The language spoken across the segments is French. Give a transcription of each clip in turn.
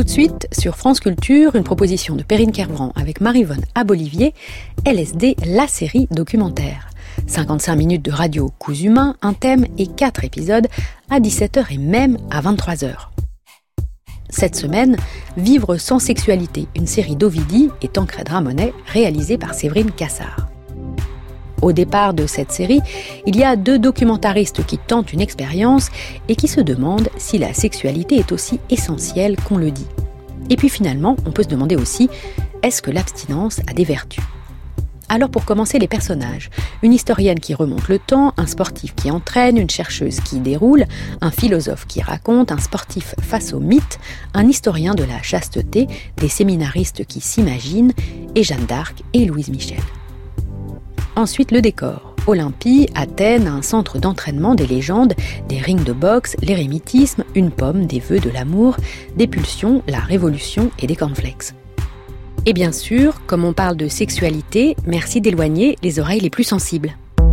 de suite, sur France Culture, une proposition de Perrine Kervran avec Maryvonne Abolivier, LSD, la série documentaire. 55 minutes de radio coups humains, un thème et 4 épisodes à 17h et même à 23h. Cette semaine, Vivre sans sexualité, une série d'Ovidie et Tancred Ramonet réalisée par Séverine Cassard. Au départ de cette série, il y a 2 documentaristes qui tentent une expérience et qui se demandent si la sexualité est aussi essentielle qu'on le dit. Et puis finalement, on peut se demander aussi, est-ce que l'abstinence a des vertus ? Alors pour commencer, les personnages. Une historienne qui remonte le temps, un sportif qui entraîne, une chercheuse qui déroule, un philosophe qui raconte, un sportif face au mythe, un historien de la chasteté, des séminaristes qui s'imaginent, et Jeanne d'Arc et Louise Michel. Ensuite, le décor. Olympie, Athènes, un centre d'entraînement, des légendes, des rings de boxe, l'érémitisme, une pomme, des vœux de l'amour, des pulsions, la révolution et des cornflakes. Et bien sûr, comme on parle de sexualité, merci d'éloigner les oreilles les plus sensibles.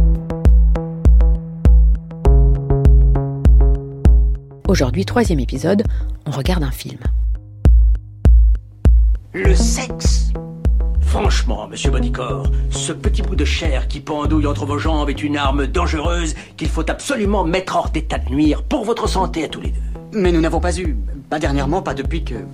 Aujourd'hui, 3e épisode, on regarde un film. Le sexe. Franchement, monsieur Bodicor, ce petit bout de chair qui pendouille entre vos jambes est une arme dangereuse qu'il faut absolument mettre hors d'état de nuire pour votre santé à tous les deux. Mais nous n'avons pas eu, pas dernièrement, pas depuis que...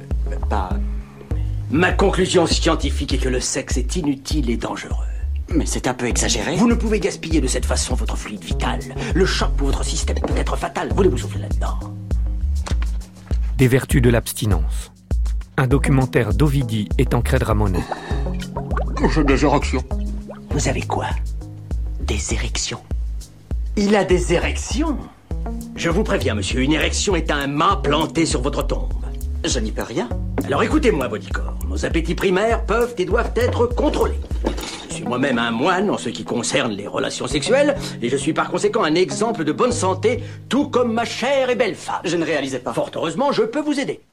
Ma conclusion scientifique est que le sexe est inutile et dangereux. Mais c'est un peu exagéré. Vous ne pouvez gaspiller de cette façon votre fluide vital. Le choc pour votre système peut être fatal. Voulez-vous souffler là-dedans ? Des vertus de l'abstinence. Un documentaire d'Ovidie et Tancred Ramonet. J'ai des érections. Vous avez quoi ? Des érections. Il a des érections ? Je vous préviens, monsieur, une érection est un mât planté sur votre tombe. Je n'y peux rien. Alors écoutez-moi, Bodicor. Nos appétits primaires peuvent et doivent être contrôlés. Je suis moi-même un moine en ce qui concerne les relations sexuelles, et je suis par conséquent un exemple de bonne santé, tout comme ma chère et belle femme. Je ne réalisais pas. Fort heureusement, je peux vous aider.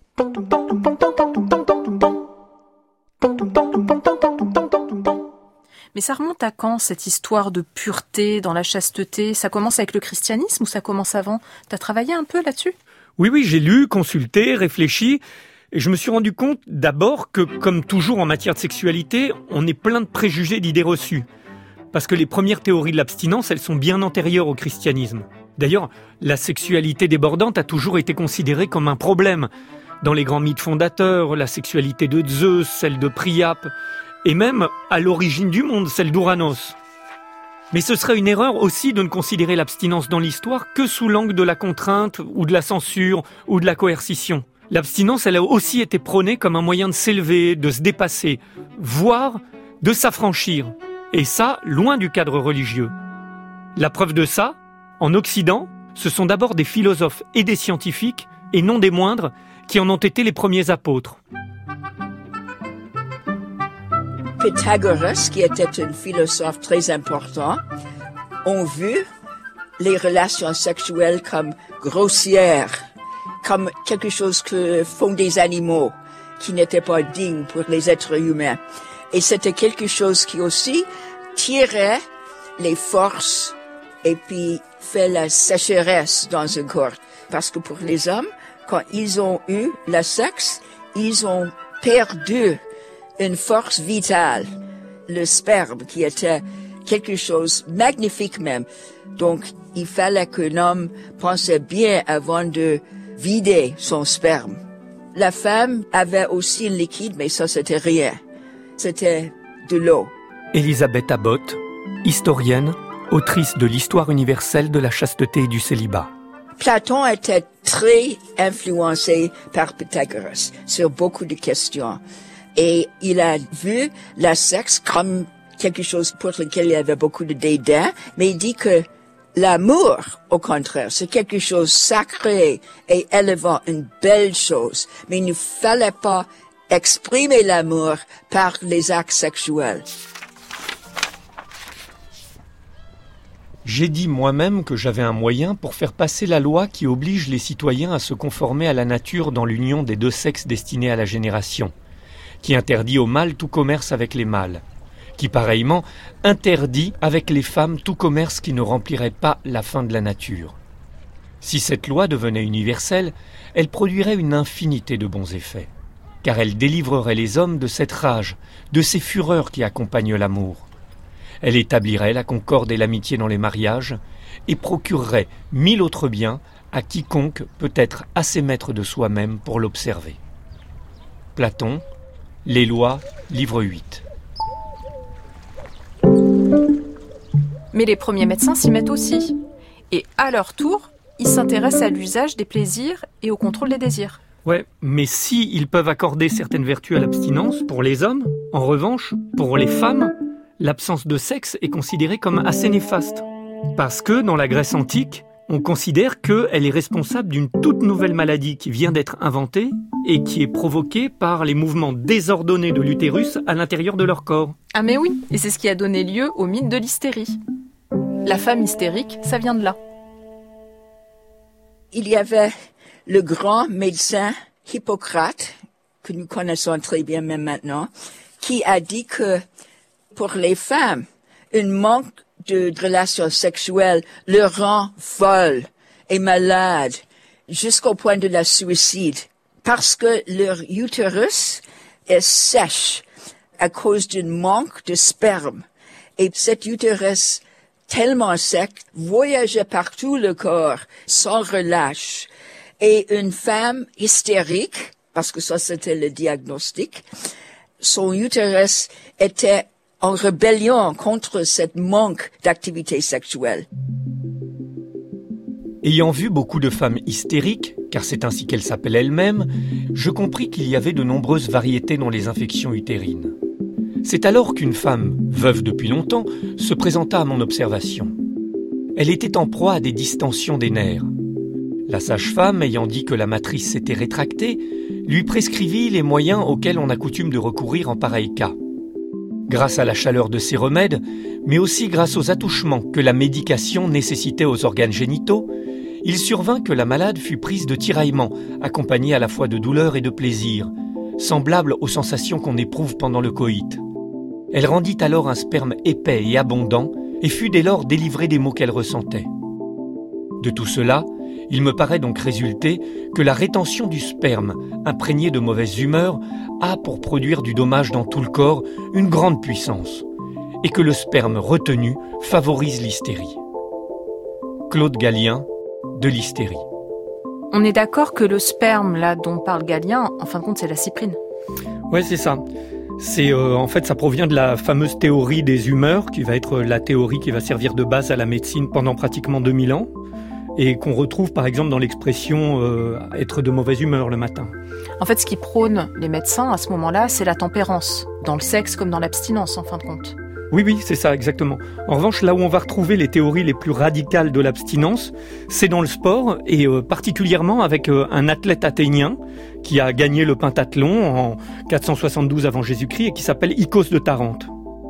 Mais ça remonte à quand, cette histoire de pureté dans la chasteté ? Ça commence avec le christianisme ou ça commence avant ? T'as travaillé un peu là-dessus ? Oui, j'ai lu, consulté, réfléchi, et je me suis rendu compte d'abord que, comme toujours en matière de sexualité, on est plein de préjugés, d'idées reçues. Parce que les premières théories de l'abstinence, elles sont bien antérieures au christianisme. D'ailleurs, la sexualité débordante a toujours été considérée comme un problème. Dans les grands mythes fondateurs, la sexualité de Zeus, celle de Priape, et même, à l'origine du monde, celle d'Ouranos. Mais ce serait une erreur aussi de ne considérer l'abstinence dans l'histoire que sous l'angle de la contrainte ou de la censure ou de la coercition. L'abstinence, elle a aussi été prônée comme un moyen de s'élever, de se dépasser, voire de s'affranchir. Et ça, loin du cadre religieux. La preuve de ça, en Occident, ce sont d'abord des philosophes et des scientifiques, et non des moindres, qui en ont été les premiers apôtres. Pythagoras, qui était un philosophe très important, ont vu les relations sexuelles comme grossières, comme quelque chose que font des animaux, qui n'était pas digne pour les êtres humains. Et c'était quelque chose qui aussi tirait les forces et puis fait la sécheresse dans un corps. Parce que pour les hommes, quand ils ont eu le sexe, ils ont perdu une force vitale, le sperme qui était quelque chose de magnifique même. Donc, il fallait qu'un homme pensait bien avant de vider son sperme. La femme avait aussi un liquide, mais ça, c'était rien. C'était de l'eau. Elisabeth Abbott, historienne, autrice de l'Histoire universelle de la chasteté et du célibat. Platon était très influencé par Pythagoras sur beaucoup de questions. Et il a vu le sexe comme quelque chose pour lequel il y avait beaucoup de dédain, mais il dit que l'amour, au contraire, c'est quelque chose sacré et élevant, une belle chose. Mais il ne fallait pas exprimer l'amour par les actes sexuels. J'ai dit moi-même que j'avais un moyen pour faire passer la loi qui oblige les citoyens à se conformer à la nature dans l'union des 2 sexes destinés à la génération, qui interdit aux mâles tout commerce avec les mâles, qui pareillement interdit avec les femmes tout commerce qui ne remplirait pas la fin de la nature. Si cette loi devenait universelle, elle produirait une infinité de bons effets. car elle délivrerait les hommes de cette rage, de ces fureurs qui accompagnent l'amour. Elle établirait la concorde et l'amitié dans les mariages et procurerait 1000 autres biens à quiconque peut être assez maître de soi-même pour l'observer. Platon, Les Lois, livre 8. Mais les premiers médecins s'y mettent aussi. Et à leur tour, ils s'intéressent à l'usage des plaisirs et au contrôle des désirs. Ouais, mais si ils peuvent accorder certaines vertus à l'abstinence pour les hommes, en revanche, pour les femmes, l'absence de sexe est considérée comme assez néfaste. Parce que, dans la Grèce antique, on considère qu'elle est responsable d'une toute nouvelle maladie qui vient d'être inventée et qui est provoquée par les mouvements désordonnés de l'utérus à l'intérieur de leur corps. Ah mais oui, et c'est ce qui a donné lieu au mythe de l'hystérie. La femme hystérique, ça vient de là. Il y avait le grand médecin Hippocrate, que nous connaissons très bien même maintenant, qui a dit que pour les femmes, un manque de relations sexuelles le rend folle et malade jusqu'au point de la suicide parce que leur utérus est sèche à cause d'un manque de sperme. Et cet utérus tellement sec voyageait partout le corps sans relâche. Et une femme hystérique, parce que ça c'était le diagnostic, son utérus était en rébellion contre ce manque d'activité sexuelle. Ayant vu beaucoup de femmes hystériques, car c'est ainsi qu'elles s'appellent elles-mêmes, je compris qu'il y avait de nombreuses variétés dans les infections utérines. C'est alors qu'une femme, veuve depuis longtemps, se présenta à mon observation. Elle était en proie à des distensions des nerfs. La sage-femme, ayant dit que la matrice s'était rétractée, lui prescrivit les moyens auxquels on a coutume de recourir en pareil cas. Grâce à la chaleur de ces remèdes, mais aussi grâce aux attouchements que la médication nécessitait aux organes génitaux, il survint que la malade fut prise de tiraillements, accompagnés à la fois de douleur et de plaisir, semblables aux sensations qu'on éprouve pendant le coït. Elle rendit alors un sperme épais et abondant, et fut dès lors délivrée des maux qu'elle ressentait. De tout cela, il me paraît donc résulter que la rétention du sperme, imprégné de mauvaise humeur, a pour produire du dommage dans tout le corps une grande puissance, et que le sperme retenu favorise l'hystérie. Claude Gallien, de l'hystérie. On est d'accord que le sperme, là, dont parle Gallien, en fin de compte, c'est la cyprine. Ouais, c'est ça. En fait, ça provient de la fameuse théorie des humeurs, qui va être la théorie qui va servir de base à la médecine pendant pratiquement 2000 ans, et qu'on retrouve par exemple dans l'expression être de mauvaise humeur le matin. En fait, ce qui prône les médecins à ce moment-là, c'est la tempérance, dans le sexe comme dans l'abstinence, en fin de compte. Oui, c'est ça, exactement. En revanche, là où on va retrouver les théories les plus radicales de l'abstinence, c'est dans le sport, et particulièrement avec un athlète athénien qui a gagné le pentathlon en 472 avant Jésus-Christ et qui s'appelle Icos de Tarente.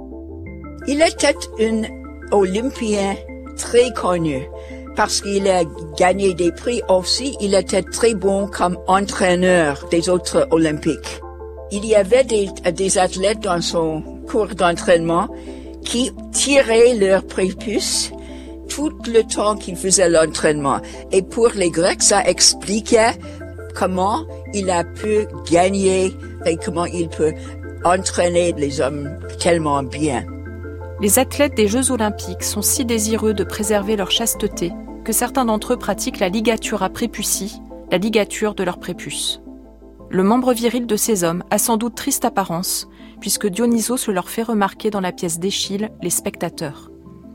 Il était un Olympien très connu parce qu'il a gagné des prix aussi. Il était très bon comme entraîneur des autres Olympiques. Il y avait des athlètes dans son cours d'entraînement qui tiraient leur prépuce tout le temps qu'ils faisaient l'entraînement. Et pour les Grecs, ça expliquait comment il a pu gagner et comment il peut entraîner les hommes tellement bien. Les athlètes des Jeux Olympiques sont si désireux de préserver leur chasteté que certains d'entre eux pratiquent la ligature à préputie, la ligature de leur prépuce. Le membre viril de ces hommes a sans doute triste apparence, puisque Dionysos le leur fait remarquer dans la pièce d'Échille, Les spectateurs.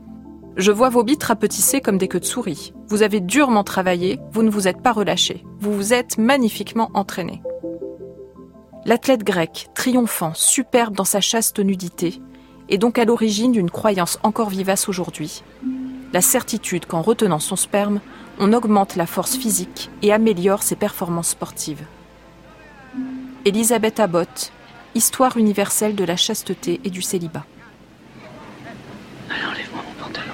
Je vois vos bites rapetisser comme des queues de souris. Vous avez durement travaillé, vous ne vous êtes pas relâché. Vous vous êtes magnifiquement entraîné. L'athlète grec, triomphant, superbe dans sa chaste nudité, est donc à l'origine d'une croyance encore vivace aujourd'hui. La certitude qu'en retenant son sperme, on augmente la force physique et améliore ses performances sportives. Elisabeth Abbott, Histoire universelle de la chasteté et du célibat. Allez, enlève-moi mon pantalon.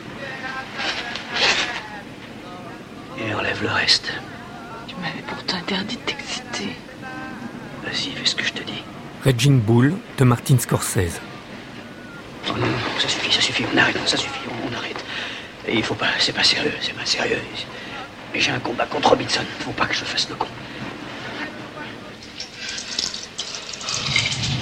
Et enlève le reste. Tu m'avais pourtant interdit de t'exciter. Vas-y, fais ce que je te dis. Raging Bull de Martin Scorsese. Oh non, ça suffit, on arrête, ça suffit, on arrête. Et il faut pas, c'est pas sérieux. Mais j'ai un combat contre Robinson, faut pas que je fasse le con.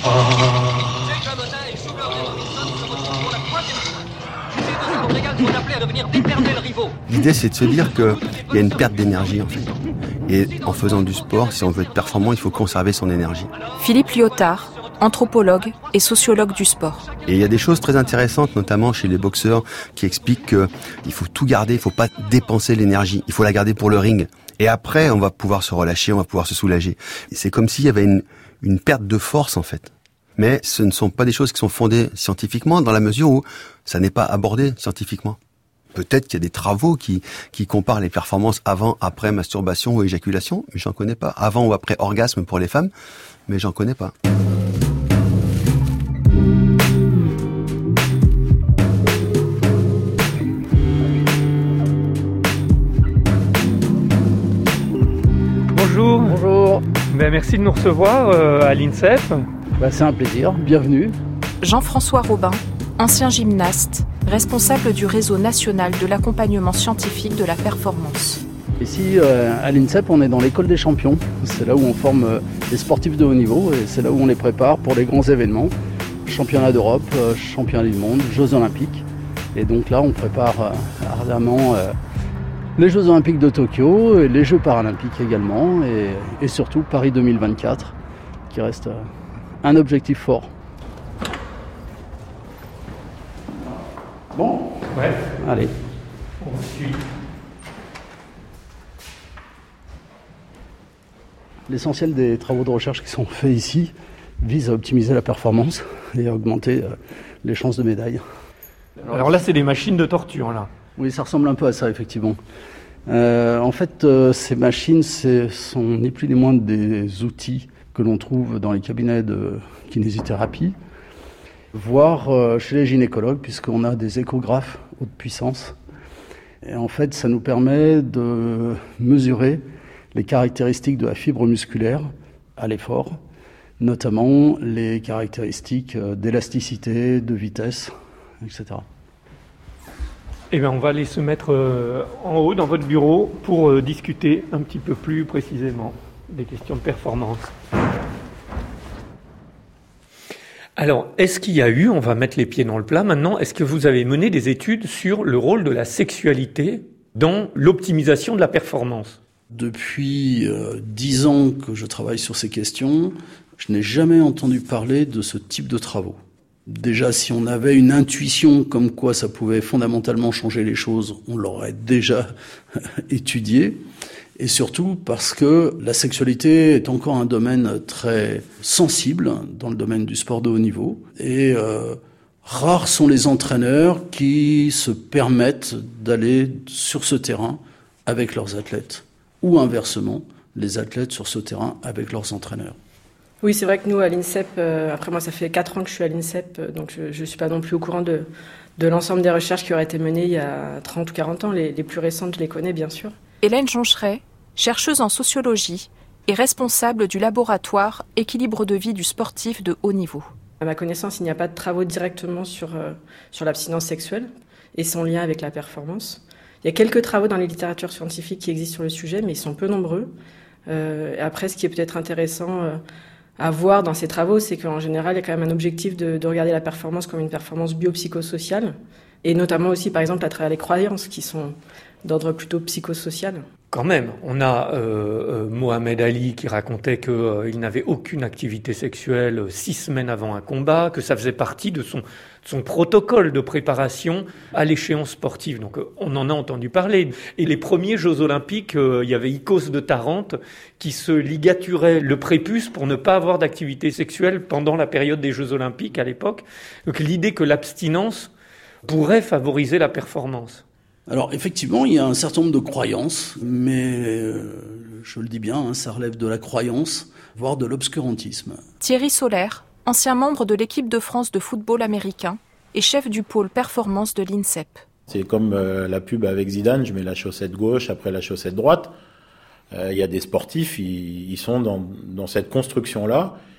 L'idée, c'est de se dire qu'il y a une perte d'énergie, en fait. Et en faisant du sport, si on veut être performant, il faut conserver son énergie. Philippe Lyotard, anthropologue et sociologue du sport. Et il y a des choses très intéressantes, notamment chez les boxeurs, qui expliquent qu'il faut tout garder, il ne faut pas dépenser l'énergie, il faut la garder pour le ring. Et après, on va pouvoir se relâcher, on va pouvoir se soulager. Et c'est comme s'il y avait une perte de force, en fait. Mais ce ne sont pas des choses qui sont fondées scientifiquement, dans la mesure où ça n'est pas abordé scientifiquement. Peut-être qu'il y a des travaux qui comparent les performances avant, après masturbation ou éjaculation, mais j'en connais pas. Avant ou après orgasme pour les femmes, mais j'en connais pas. Bonjour. Bonjour. Merci de nous recevoir à l'INSEP. C'est un plaisir, bienvenue. Jean-François Robin, ancien gymnaste, responsable du réseau national de l'accompagnement scientifique de la performance. Ici, à l'INSEP, on est dans l'école des champions. C'est là où on forme les sportifs de haut niveau et c'est là où on les prépare pour les grands événements. Championnat d'Europe, championnat du monde, Jeux Olympiques. Et donc là, on prépare ardemment les Jeux Olympiques de Tokyo et les Jeux Paralympiques également. Et surtout Paris 2024, qui reste un objectif fort. Bon, ouais. Allez. On suit. L'essentiel des travaux de recherche qui sont faits ici vise à optimiser la performance et à augmenter les chances de médaille. Alors là, c'est des machines de torture, là. Oui, ça ressemble un peu à ça, effectivement. En fait, ces machines, sont ni plus ni moins des outils que l'on trouve dans les cabinets de kinésithérapie, voire chez les gynécologues, puisqu'on a des échographes haute puissance. Et en fait, ça nous permet de mesurer les caractéristiques de la fibre musculaire à l'effort, notamment les caractéristiques d'élasticité, de vitesse, etc. Eh bien, on va aller se mettre en haut dans votre bureau pour discuter un petit peu plus précisément des questions de performance. Alors, est-ce qu'il y a eu, on va mettre les pieds dans le plat maintenant, est-ce que vous avez mené des études sur le rôle de la sexualité dans l'optimisation de la performance ? Depuis 10 ans que je travaille sur ces questions, je n'ai jamais entendu parler de ce type de travaux. Déjà, si on avait une intuition comme quoi ça pouvait fondamentalement changer les choses, on l'aurait déjà étudié. Et surtout parce que la sexualité est encore un domaine très sensible dans le domaine du sport de haut niveau. Et rares sont les entraîneurs qui se permettent d'aller sur ce terrain avec leurs athlètes. Ou inversement, les athlètes sur ce terrain avec leurs entraîneurs. Oui, c'est vrai que nous, à l'INSEP, après moi, ça fait 4 ans que je suis à l'INSEP, donc je ne suis pas non plus au courant de l'ensemble des recherches qui auraient été menées il y a 30 ou 40 ans. Les plus récentes, je les connais, bien sûr. Hélène Joncheret, chercheuse en sociologie et responsable du laboratoire Équilibre de vie du sportif de haut niveau. À ma connaissance, il n'y a pas de travaux directement sur l'abstinence sexuelle et son lien avec la performance. Il y a quelques travaux dans les littératures scientifiques qui existent sur le sujet, mais ils sont peu nombreux. Après, ce qui est peut-être intéressant à voir dans ces travaux, c'est qu'en général, il y a quand même un objectif de regarder la performance comme une performance biopsychosociale, et notamment aussi, par exemple, à travers les croyances qui sont d'ordre plutôt psychosocial. Quand même, on a Mohamed Ali qui racontait qu'il n'avait aucune activité sexuelle 6 semaines avant un combat, que ça faisait partie de son protocole de préparation à l'échéance sportive. Donc on en a entendu parler. Et les premiers Jeux Olympiques, il y avait Icos de Tarente qui se ligaturait le prépuce pour ne pas avoir d'activité sexuelle pendant la période des Jeux Olympiques à l'époque. Donc l'idée que l'abstinence pourrait favoriser la performance. Alors effectivement, il y a un certain nombre de croyances, mais je le dis bien, ça relève de la croyance, voire de l'obscurantisme. Thierry Solaire, ancien membre de l'équipe de France de football américain et chef du pôle performance de l'INSEP. C'est comme la pub avec Zidane, je mets la chaussette gauche après la chaussette droite. Il y a des sportifs, ils sont dans cette construction-là,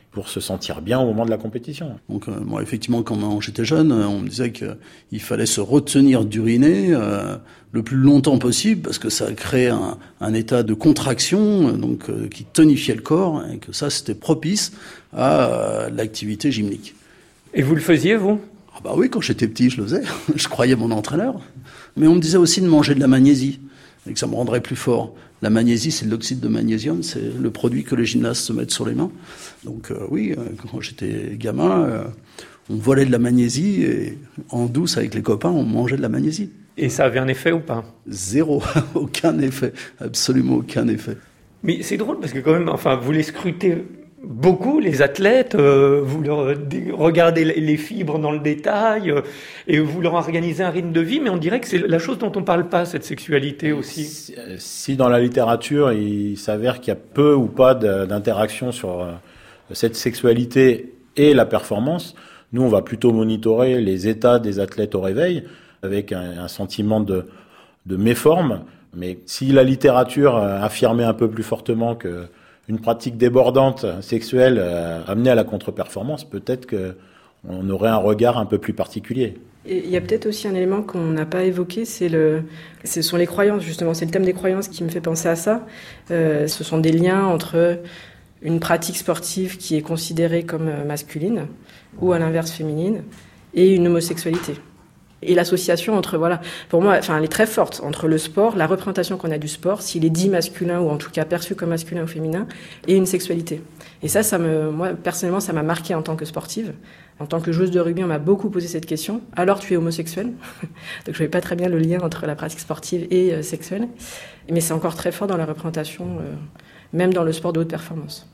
pour se sentir bien au moment de la compétition. Donc moi, effectivement, quand j'étais jeune, on me disait qu'il fallait se retenir d'uriner le plus longtemps possible parce que ça crée un état de contraction qui tonifiait le corps et que ça, c'était propice à l'activité gymnique. Et vous le faisiez, vous ? Ah bah oui, quand j'étais petit, je le faisais. Je croyais mon entraîneur. Mais on me disait aussi de manger de la magnésie et que ça me rendrait plus fort. La magnésie, c'est l'oxyde de magnésium, c'est le produit que les gymnastes se mettent sur les mains. Donc quand j'étais gamin, on volait de la magnésie et en douce avec les copains, on mangeait de la magnésie. Et ça avait un effet ou pas ? Zéro, aucun effet, absolument aucun effet. Mais c'est drôle parce que quand même, vous les scrutez beaucoup, les athlètes, vous leur regardez les fibres dans le détail et vous leur organisez un rythme de vie, mais on dirait que c'est la chose dont on parle pas, cette sexualité aussi. Si dans la littérature, il s'avère qu'il y a peu ou pas d'interaction sur cette sexualité et la performance, nous on va plutôt monitorer les états des athlètes au réveil avec un sentiment de méforme. Mais si la littérature affirmait un peu plus fortement qu'une pratique débordante sexuelle amenée à la contre-performance, peut-être qu'on aurait un regard un peu plus particulier. Et il y a peut-être aussi un élément qu'on n'a pas évoqué, ce sont les croyances, justement. C'est le thème des croyances qui me fait penser à ça. Ce sont des liens entre une pratique sportive qui est considérée comme masculine ou à l'inverse féminine et une homosexualité. Et l'association entre, pour moi, elle est très forte entre le sport, la représentation qu'on a du sport, s'il est dit masculin ou en tout cas perçu comme masculin ou féminin, et une sexualité. Et moi, personnellement, ça m'a marqué en tant que sportive. En tant que joueuse de rugby, on m'a beaucoup posé cette question. Alors, tu es homosexuel ? Donc, je ne voyais pas très bien le lien entre la pratique sportive et sexuelle. Mais c'est encore très fort dans la représentation, même dans le sport de haute performance.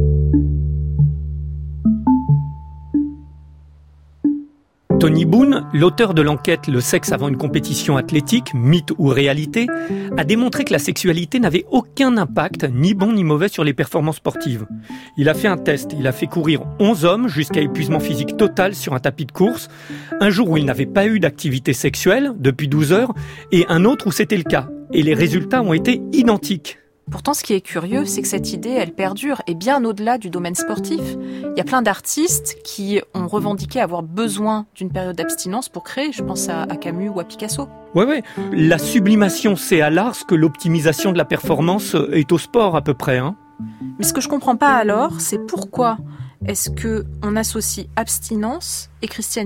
Tony Boone, l'auteur de l'enquête « Le sexe avant une compétition athlétique, mythe ou réalité », a démontré que la sexualité n'avait aucun impact, ni bon ni mauvais, sur les performances sportives. Il a fait un test, il a fait courir 11 hommes jusqu'à épuisement physique total sur un tapis de course, un jour où ils n'avaient pas eu d'activité sexuelle depuis 12 heures, et un autre où c'était le cas. Et les résultats ont été identiques. Pourtant, ce qui est curieux, c'est que cette idée, elle perdure, et bien au-delà du domaine sportif. Il y a plein d'artistes qui ont revendiqué avoir besoin d'une période d'abstinence pour créer. Je pense à Camus ou à Picasso. Ouais. La sublimation, c'est à l'art ce que l'optimisation de la performance est au sport, à peu près. Mais ce que je comprends pas alors, c'est pourquoi est-ce qu'on associe abstinence et christianisme ?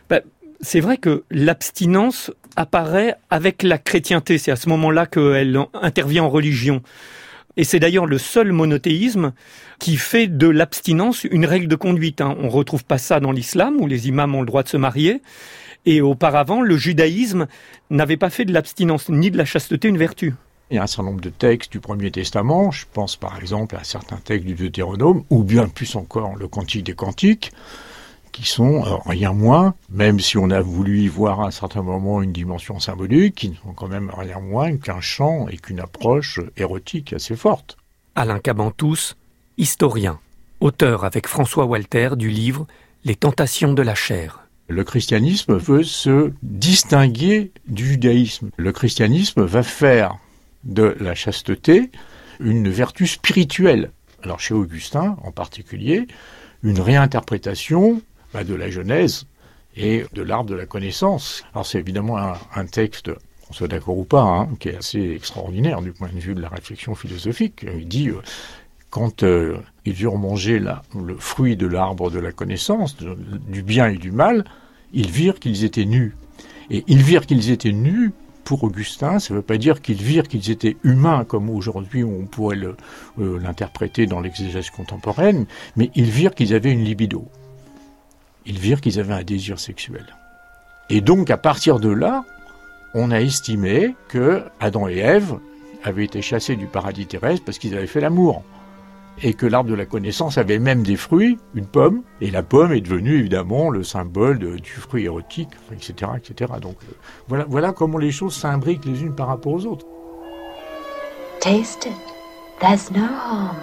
C'est vrai que l'abstinence apparaît avec la chrétienté. C'est à ce moment-là qu'elle intervient en religion. Et c'est d'ailleurs le seul monothéisme qui fait de l'abstinence une règle de conduite. On retrouve pas ça dans l'islam, où les imams ont le droit de se marier. Et auparavant, le judaïsme n'avait pas fait de l'abstinence ni de la chasteté une vertu. Il y a un certain nombre de textes du Premier Testament, je pense par exemple à certains textes du Deutéronome, ou bien plus encore le Cantique des Cantiques, qui sont rien moins, même si on a voulu y voir à un certain moment une dimension symbolique, qui ne sont quand même rien moins qu'un chant et qu'une approche érotique assez forte. Alain Cabantous, historien, auteur avec François Walter du livre « Les tentations de la chair ». Le christianisme veut se distinguer du judaïsme. Le christianisme va faire de la chasteté une vertu spirituelle. Alors chez Augustin en particulier, une réinterprétation de la Genèse et de l'arbre de la connaissance. Alors c'est évidemment un texte, qu'on soit d'accord ou pas, qui est assez extraordinaire du point de vue de la réflexion philosophique. Il dit, quand ils eurent mangé le fruit de l'arbre de la connaissance, du bien et du mal, ils virent qu'ils étaient nus. Et ils virent qu'ils étaient nus, pour Augustin, ça ne veut pas dire qu'ils virent qu'ils étaient humains, comme aujourd'hui on pourrait l'interpréter dans l'exégèse contemporaine, mais ils virent qu'ils avaient une libido. Ils virent qu'ils avaient un désir sexuel. Et donc, à partir de là, on a estimé que Adam et Ève avaient été chassés du paradis terrestre parce qu'ils avaient fait l'amour. Et que l'arbre de la connaissance avait même des fruits, une pomme, et la pomme est devenue évidemment le symbole du fruit érotique, etc., etc. Donc voilà comment les choses s'imbriquent les unes par rapport aux autres. Taste it. There's no harm.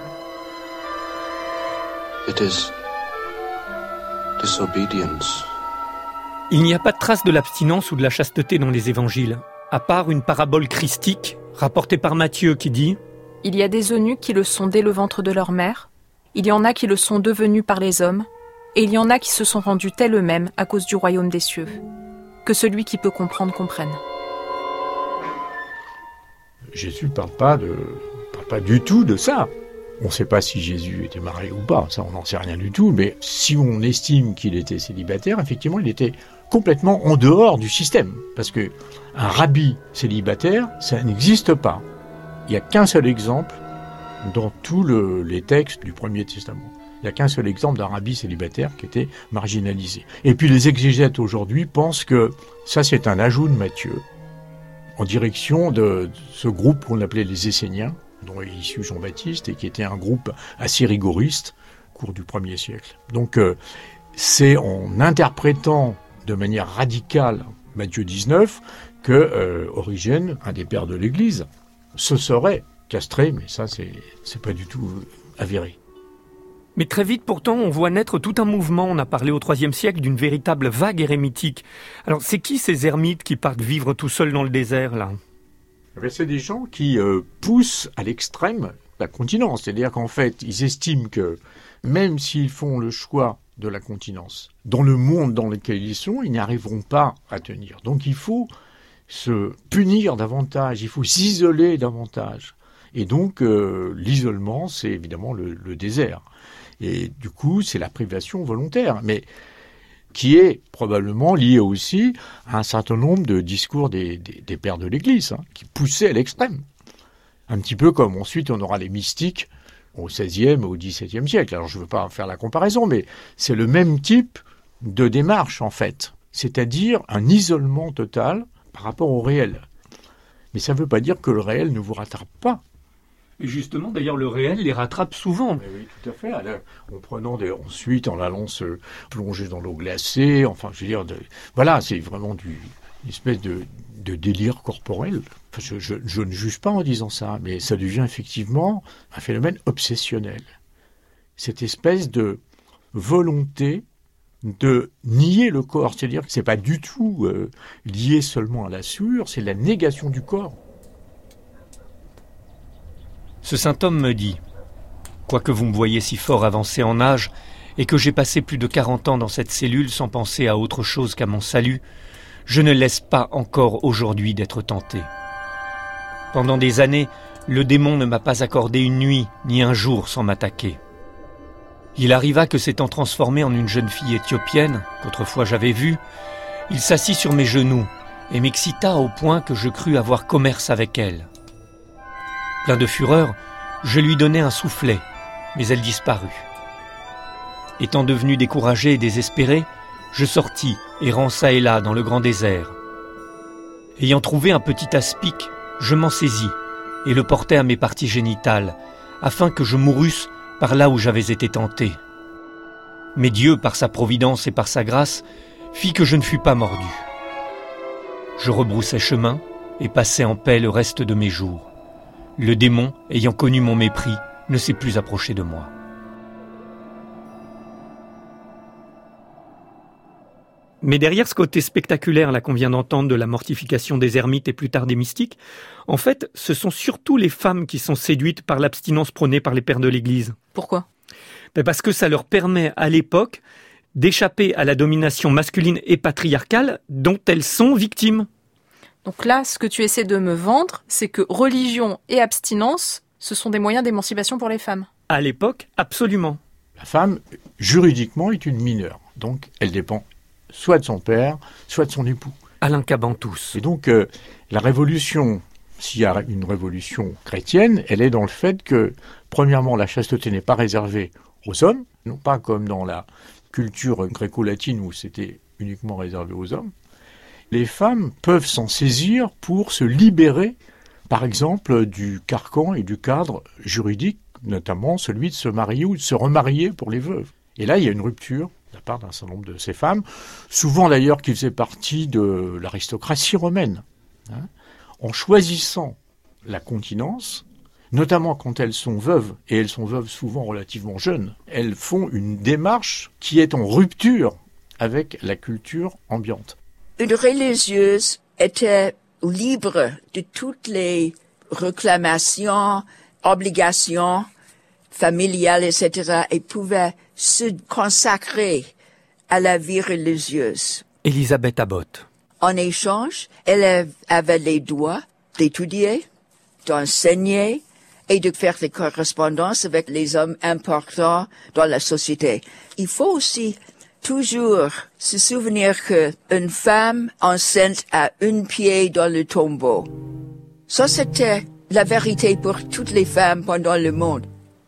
It is disobedience. Il n'y a pas de trace de l'abstinence ou de la chasteté dans les évangiles, à part une parabole christique rapportée par Matthieu qui dit « Il y a des eunuques qui le sont dès le ventre de leur mère, Il y en a qui le sont devenus par les hommes, et il y en a qui se sont rendus tels eux-mêmes à cause du royaume des cieux. Que celui qui peut comprendre comprenne. Jésus ne parle pas du tout de ça. On ne sait pas si Jésus était marié ou pas, ça on n'en sait rien du tout, mais si on estime qu'il était célibataire, effectivement il était complètement en dehors du système. Parce qu'un rabbi célibataire, ça n'existe pas. Il n'y a qu'un seul exemple dans tous les textes du Premier Testament. Il n'y a qu'un seul exemple d'un rabbi célibataire qui était marginalisé. Et puis les exégètes aujourd'hui pensent que ça c'est un ajout de Matthieu en direction de ce groupe qu'on appelait les Esséniens, dont est issu Jean-Baptiste, et qui était un groupe assez rigoriste au cours du 1er siècle. Donc c'est en interprétant de manière radicale Matthieu 19 que Origène, un des pères de l'Église, se serait castré, mais ça c'est pas du tout avéré. Mais très vite, pourtant, on voit naître tout un mouvement. On a parlé au IIIe siècle d'une véritable vague érémitique. Alors, c'est qui ces ermites qui partent vivre tout seuls dans le désert, là ? C'est des gens qui poussent à l'extrême la continence. C'est-à-dire qu'en fait, ils estiment que même s'ils font le choix de la continence, dans le monde dans lequel ils sont, ils n'y arriveront pas à tenir. Donc, il faut se punir davantage, il faut s'isoler davantage. Et donc, l'isolement, c'est évidemment le désert. Et du coup, c'est la privation volontaire, mais qui est probablement liée aussi à un certain nombre de discours des pères de l'Église, qui poussaient à l'extrême. Un petit peu comme ensuite on aura les mystiques au XVIe, au XVIIe siècle. Alors je ne veux pas faire la comparaison, mais c'est le même type de démarche en fait. C'est-à-dire un isolement total par rapport au réel. Mais ça ne veut pas dire que le réel ne vous rattrape pas. Et justement, d'ailleurs, le réel les rattrape souvent. Mais oui, tout à fait. Alors, ensuite, en allant se plonger dans l'eau glacée, enfin, je veux dire, voilà, c'est vraiment une espèce de délire corporel. Enfin, je ne juge pas en disant ça, mais ça devient effectivement un phénomène obsessionnel. Cette espèce de volonté de nier le corps, c'est-à-dire que c'est pas du tout lié seulement à la sueur, c'est la négation du corps. Ce saint homme me dit « Quoique vous me voyez si fort avancé en âge et que j'ai passé plus de 40 ans dans cette cellule sans penser à autre chose qu'à mon salut, je ne laisse pas encore aujourd'hui d'être tenté. Pendant des années, le démon ne m'a pas accordé une nuit ni un jour sans m'attaquer. Il arriva que s'étant transformé en une jeune fille éthiopienne, qu'autrefois j'avais vue, il s'assit sur mes genoux et m'excita au point que je crus avoir commerce avec elle. Plein de fureur, je lui donnai un soufflet, mais elle disparut. Étant devenu découragé et désespéré, je sortis, errant çà et là dans le grand désert. Ayant trouvé un petit aspic, je m'en saisis et le portai à mes parties génitales, afin que je mourusse par là où j'avais été tenté. Mais Dieu, par sa providence et par sa grâce, fit que je ne fus pas mordu. Je rebroussai chemin et passai en paix le reste de mes jours. Le démon, ayant connu mon mépris, ne s'est plus approché de moi. Mais derrière ce côté spectaculaire là qu'on vient d'entendre de la mortification des ermites et plus tard des mystiques, en fait, ce sont surtout les femmes qui sont séduites par l'abstinence prônée par les pères de l'Église. Pourquoi ? Parce que ça leur permet à l'époque d'échapper à la domination masculine et patriarcale dont elles sont victimes. Donc là, ce que tu essaies de me vendre, c'est que religion et abstinence, ce sont des moyens d'émancipation pour les femmes. À l'époque, absolument. La femme, juridiquement, est une mineure. Donc, elle dépend soit de son père, soit de son époux. Alain Cabantous. Et donc, la révolution, s'il y a une révolution chrétienne, elle est dans le fait que, premièrement, la chasteté n'est pas réservée aux hommes, non pas comme dans la culture gréco-latine où c'était uniquement réservé aux hommes. Les femmes peuvent s'en saisir pour se libérer, par exemple, du carcan et du cadre juridique, notamment celui de se marier ou de se remarier pour les veuves. Et là, il y a une rupture de la part d'un certain nombre de ces femmes, souvent d'ailleurs qui faisaient partie de l'aristocratie romaine. En choisissant la continence, notamment quand elles sont veuves, et elles sont veuves souvent relativement jeunes, elles font une démarche qui est en rupture avec la culture ambiante. Une religieuse était libre de toutes les réclamations, obligations familiale, etc., et pouvaient se consacrer à la vie religieuse. Elisabeth Abbott. En échange, elle avait les droits d'étudier, d'enseigner et de faire des correspondances avec les hommes importants dans la société. Il faut aussi toujours se souvenir qu'une femme enceinte a un pied dans le tombeau. Ça, c'était la vérité pour toutes les femmes pendant le monde.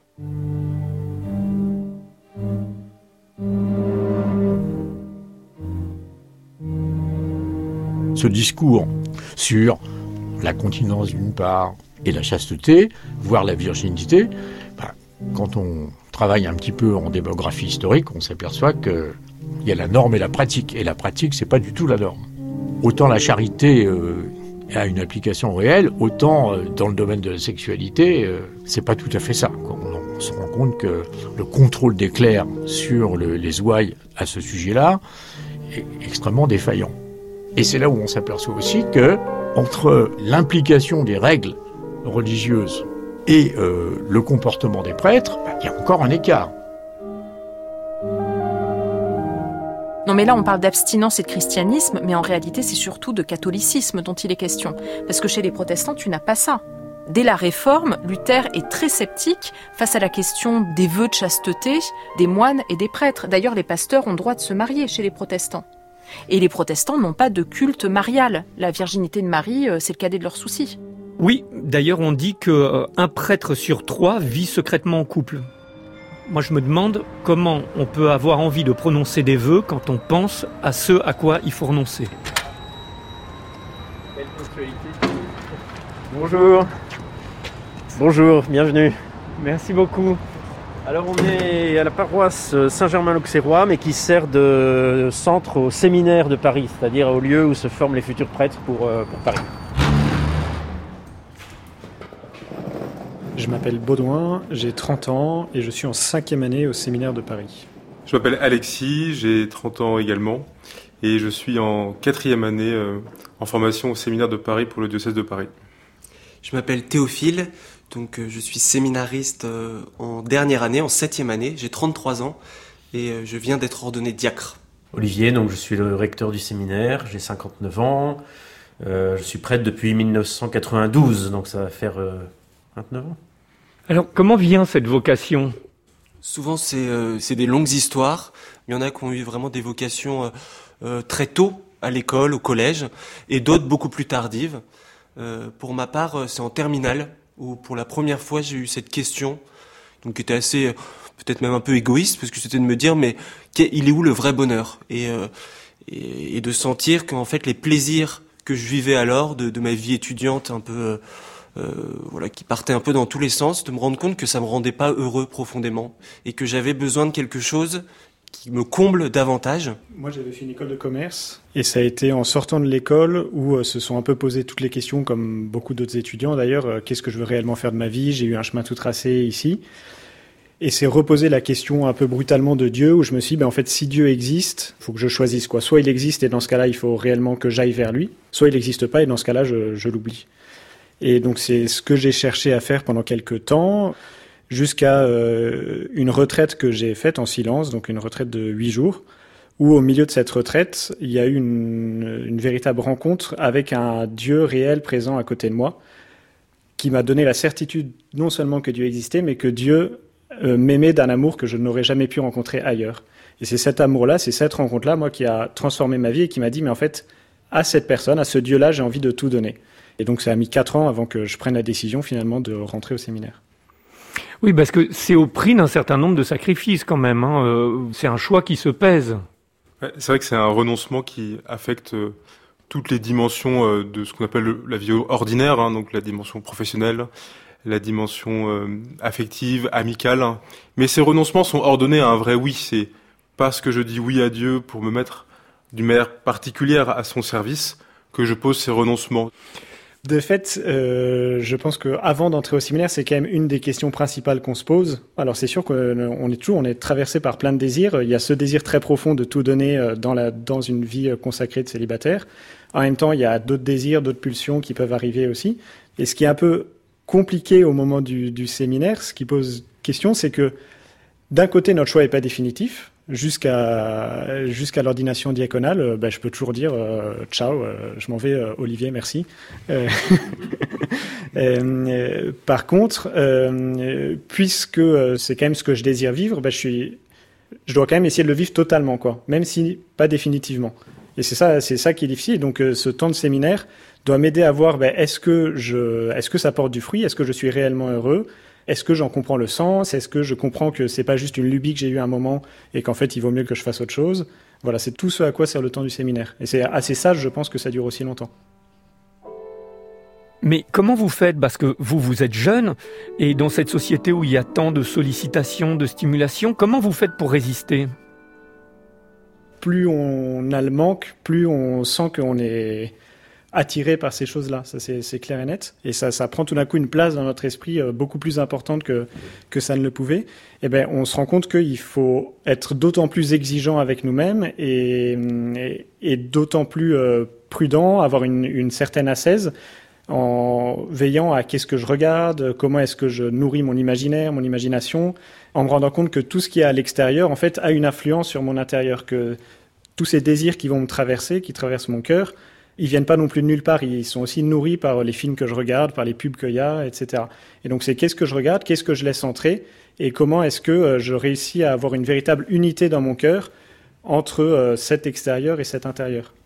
Ce discours sur la continence d'une part et la chasteté, voire la virginité, quand on travaille un petit peu en démographie historique, on s'aperçoit qu'il y a la norme et la pratique. Et la pratique, c'est pas du tout la norme. Autant la charité a une application réelle, autant dans le domaine de la sexualité, c'est pas tout à fait ça. On se rend compte que le contrôle des clercs sur les ouailles à ce sujet-là est extrêmement défaillant. Et c'est là où on s'aperçoit aussi que, entre l'implication des règles religieuses et le comportement des prêtres, il y a encore un écart. Non mais là on parle d'abstinence et de christianisme, mais en réalité c'est surtout de catholicisme dont il est question. Parce que chez les protestants tu n'as pas ça. Dès la Réforme, Luther est très sceptique face à la question des vœux de chasteté des moines et des prêtres. D'ailleurs les pasteurs ont droit de se marier chez les protestants. Et les protestants n'ont pas de culte marial. La virginité de Marie, c'est le cadet de leurs soucis. Oui, d'ailleurs on dit qu'un prêtre sur 3 vit secrètement en couple. Moi je me demande comment on peut avoir envie de prononcer des vœux quand on pense à ce à quoi il faut renoncer. Belle ponctualité. Bonjour. Bonjour, bienvenue. Merci beaucoup. Alors on est à la paroisse Saint-Germain-l'Auxerrois, mais qui sert de centre au séminaire de Paris, c'est-à-dire au lieu où se forment les futurs prêtres pour Paris. Je m'appelle Baudouin, j'ai 30 ans et je suis en 5e année au séminaire de Paris. Je m'appelle Alexis, j'ai 30 ans également et je suis en 4e année en formation au séminaire de Paris pour le diocèse de Paris. Je m'appelle Théophile, donc je suis séminariste en dernière année, en 7e année, j'ai 33 ans et je viens d'être ordonné diacre. Olivier, donc je suis le recteur du séminaire, j'ai 59 ans, je suis prêtre depuis 1992, donc ça va faire 29 ans. Alors comment vient cette vocation ? Souvent c'est des longues histoires, il y en a qui ont eu vraiment des vocations très tôt à l'école, au collège, et d'autres beaucoup plus tardives. Pour ma part, c'est en terminale, où pour la première fois j'ai eu cette question, donc qui était assez, peut-être même un peu égoïste, parce que c'était de me dire, mais il est où le vrai bonheur ? Et de sentir qu'en fait les plaisirs que je vivais alors, de ma vie étudiante un peu, qui partait un peu dans tous les sens, de me rendre compte que ça me rendait pas heureux profondément, et que j'avais besoin de quelque chose qui me comble davantage. Moi, j'avais fait une école de commerce et ça a été en sortant de l'école où se sont un peu posées toutes les questions, comme beaucoup d'autres étudiants d'ailleurs, qu'est-ce que je veux réellement faire de ma vie ? J'ai eu un chemin tout tracé ici. Et c'est reposer la question un peu brutalement de Dieu, où je me suis dit, en fait, si Dieu existe, il faut que je choisisse quoi. Soit il existe et dans ce cas-là, il faut réellement que j'aille vers lui, soit il n'existe pas et dans ce cas-là, je l'oublie. Et donc c'est ce que j'ai cherché à faire pendant quelques temps, jusqu'à une retraite que j'ai faite en silence, donc une retraite de 8 jours, où au milieu de cette retraite, il y a eu une véritable rencontre avec un Dieu réel présent à côté de moi, qui m'a donné la certitude non seulement que Dieu existait, mais que Dieu m'aimait d'un amour que je n'aurais jamais pu rencontrer ailleurs. Et c'est cet amour-là, c'est cette rencontre-là, moi, qui a transformé ma vie et qui m'a dit, mais en fait, à cette personne, à ce Dieu-là, j'ai envie de tout donner. Et donc ça a mis 4 ans avant que je prenne la décision finalement de rentrer au séminaire. Oui, parce que c'est au prix d'un certain nombre de sacrifices quand même. C'est un choix qui se pèse. Ouais, c'est vrai que c'est un renoncement qui affecte toutes les dimensions de ce qu'on appelle la vie ordinaire, donc la dimension professionnelle, la dimension affective, amicale. Mais ces renoncements sont ordonnés à un vrai oui. C'est parce que je dis oui à Dieu pour me mettre d'une manière particulière à son service que je pose ces renoncements. De fait, je pense qu'avant d'entrer au séminaire, c'est quand même une des questions principales qu'on se pose. Alors c'est sûr qu'on est traversé par plein de désirs. Il y a ce désir très profond de tout donner dans une vie consacrée de célibataire. En même temps, il y a d'autres désirs, d'autres pulsions qui peuvent arriver aussi. Et ce qui est un peu compliqué au moment du séminaire, ce qui pose question, c'est que d'un côté, notre choix n'est pas définitif. Jusqu'à l'ordination diaconale, je peux toujours dire ciao, je m'en vais, Olivier, merci. Par contre, puisque c'est quand même ce que je désire vivre, je dois quand même essayer de le vivre totalement, quoi, même si pas définitivement. Et c'est ça qui est difficile. Donc, ce temps de séminaire doit m'aider à voir est-ce que ça porte du fruit, est-ce que je suis réellement heureux. Est-ce que j'en comprends le sens? Est-ce que je comprends que c'est pas juste une lubie que j'ai eue un moment et qu'en fait il vaut mieux que je fasse autre chose? Voilà, c'est tout ce à quoi sert le temps du séminaire. Et c'est assez sage, je pense, que ça dure aussi longtemps. Mais comment vous faites? Parce que vous êtes jeune, et dans cette société où il y a tant de sollicitations, de stimulations, comment vous faites pour résister? Plus on a le manque, plus on sent qu'on est attiré par ces choses-là, ça c'est clair et net, et ça prend tout d'un coup une place dans notre esprit beaucoup plus importante que ça ne le pouvait. Et on se rend compte qu'il faut être d'autant plus exigeant avec nous-mêmes et d'autant plus prudent, avoir une certaine ascèse en veillant à qu'est-ce que je regarde, comment est-ce que je nourris mon imaginaire, mon imagination, en me rendant compte que tout ce qui est à l'extérieur en fait a une influence sur mon intérieur, que tous ces désirs qui vont me traverser, qui traversent mon cœur, ils viennent pas non plus de nulle part, ils sont aussi nourris par les films que je regarde, par les pubs qu'il y a, etc. Et donc c'est qu'est-ce que je regarde, qu'est-ce que je laisse entrer, et comment est-ce que je réussis à avoir une véritable unité dans mon cœur entre cet extérieur et cet intérieur.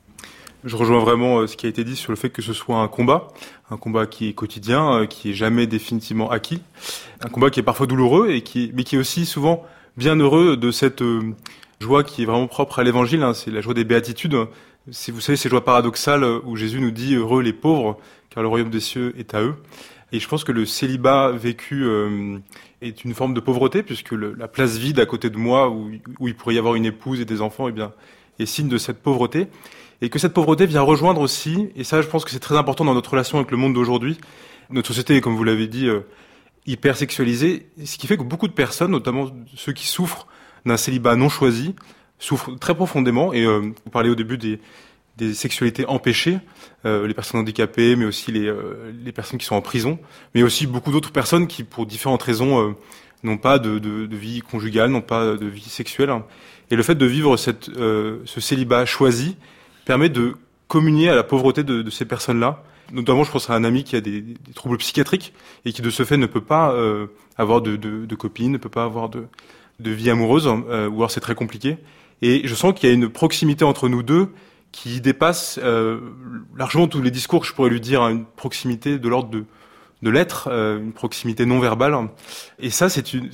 Je rejoins vraiment ce qui a été dit sur le fait que ce soit un combat qui est quotidien, qui est jamais définitivement acquis, un combat qui est parfois douloureux mais qui est aussi souvent bien heureux de cette joie qui est vraiment propre à l'Évangile, c'est la joie des béatitudes. Si vous savez, ces joies paradoxales où Jésus nous dit « Heureux les pauvres, car le royaume des cieux est à eux ». Et je pense que le célibat vécu est une forme de pauvreté, puisque la place vide à côté de moi, où il pourrait y avoir une épouse et des enfants, est signe de cette pauvreté. Et que cette pauvreté vient rejoindre aussi, et ça je pense que c'est très important dans notre relation avec le monde d'aujourd'hui, notre société est, comme vous l'avez dit, hyper sexualisée, ce qui fait que beaucoup de personnes, notamment ceux qui souffrent d'un célibat non choisi, souffrent très profondément, et vous parlez au début des sexualités empêchées, les personnes handicapées, mais aussi les personnes qui sont en prison, mais aussi beaucoup d'autres personnes qui, pour différentes raisons, n'ont pas de vie conjugale, n'ont pas de vie sexuelle. Et le fait de vivre ce célibat choisi permet de communier à la pauvreté de ces personnes-là. Notamment, je pense à un ami qui a des troubles psychiatriques et qui, de ce fait, ne peut pas avoir de copine, ne peut pas avoir de vie amoureuse, ou alors c'est très compliqué. Et je sens qu'il y a une proximité entre nous deux qui dépasse largement tous les discours, je pourrais lui dire, une proximité de l'ordre de l'être, une proximité non verbale. Et ça,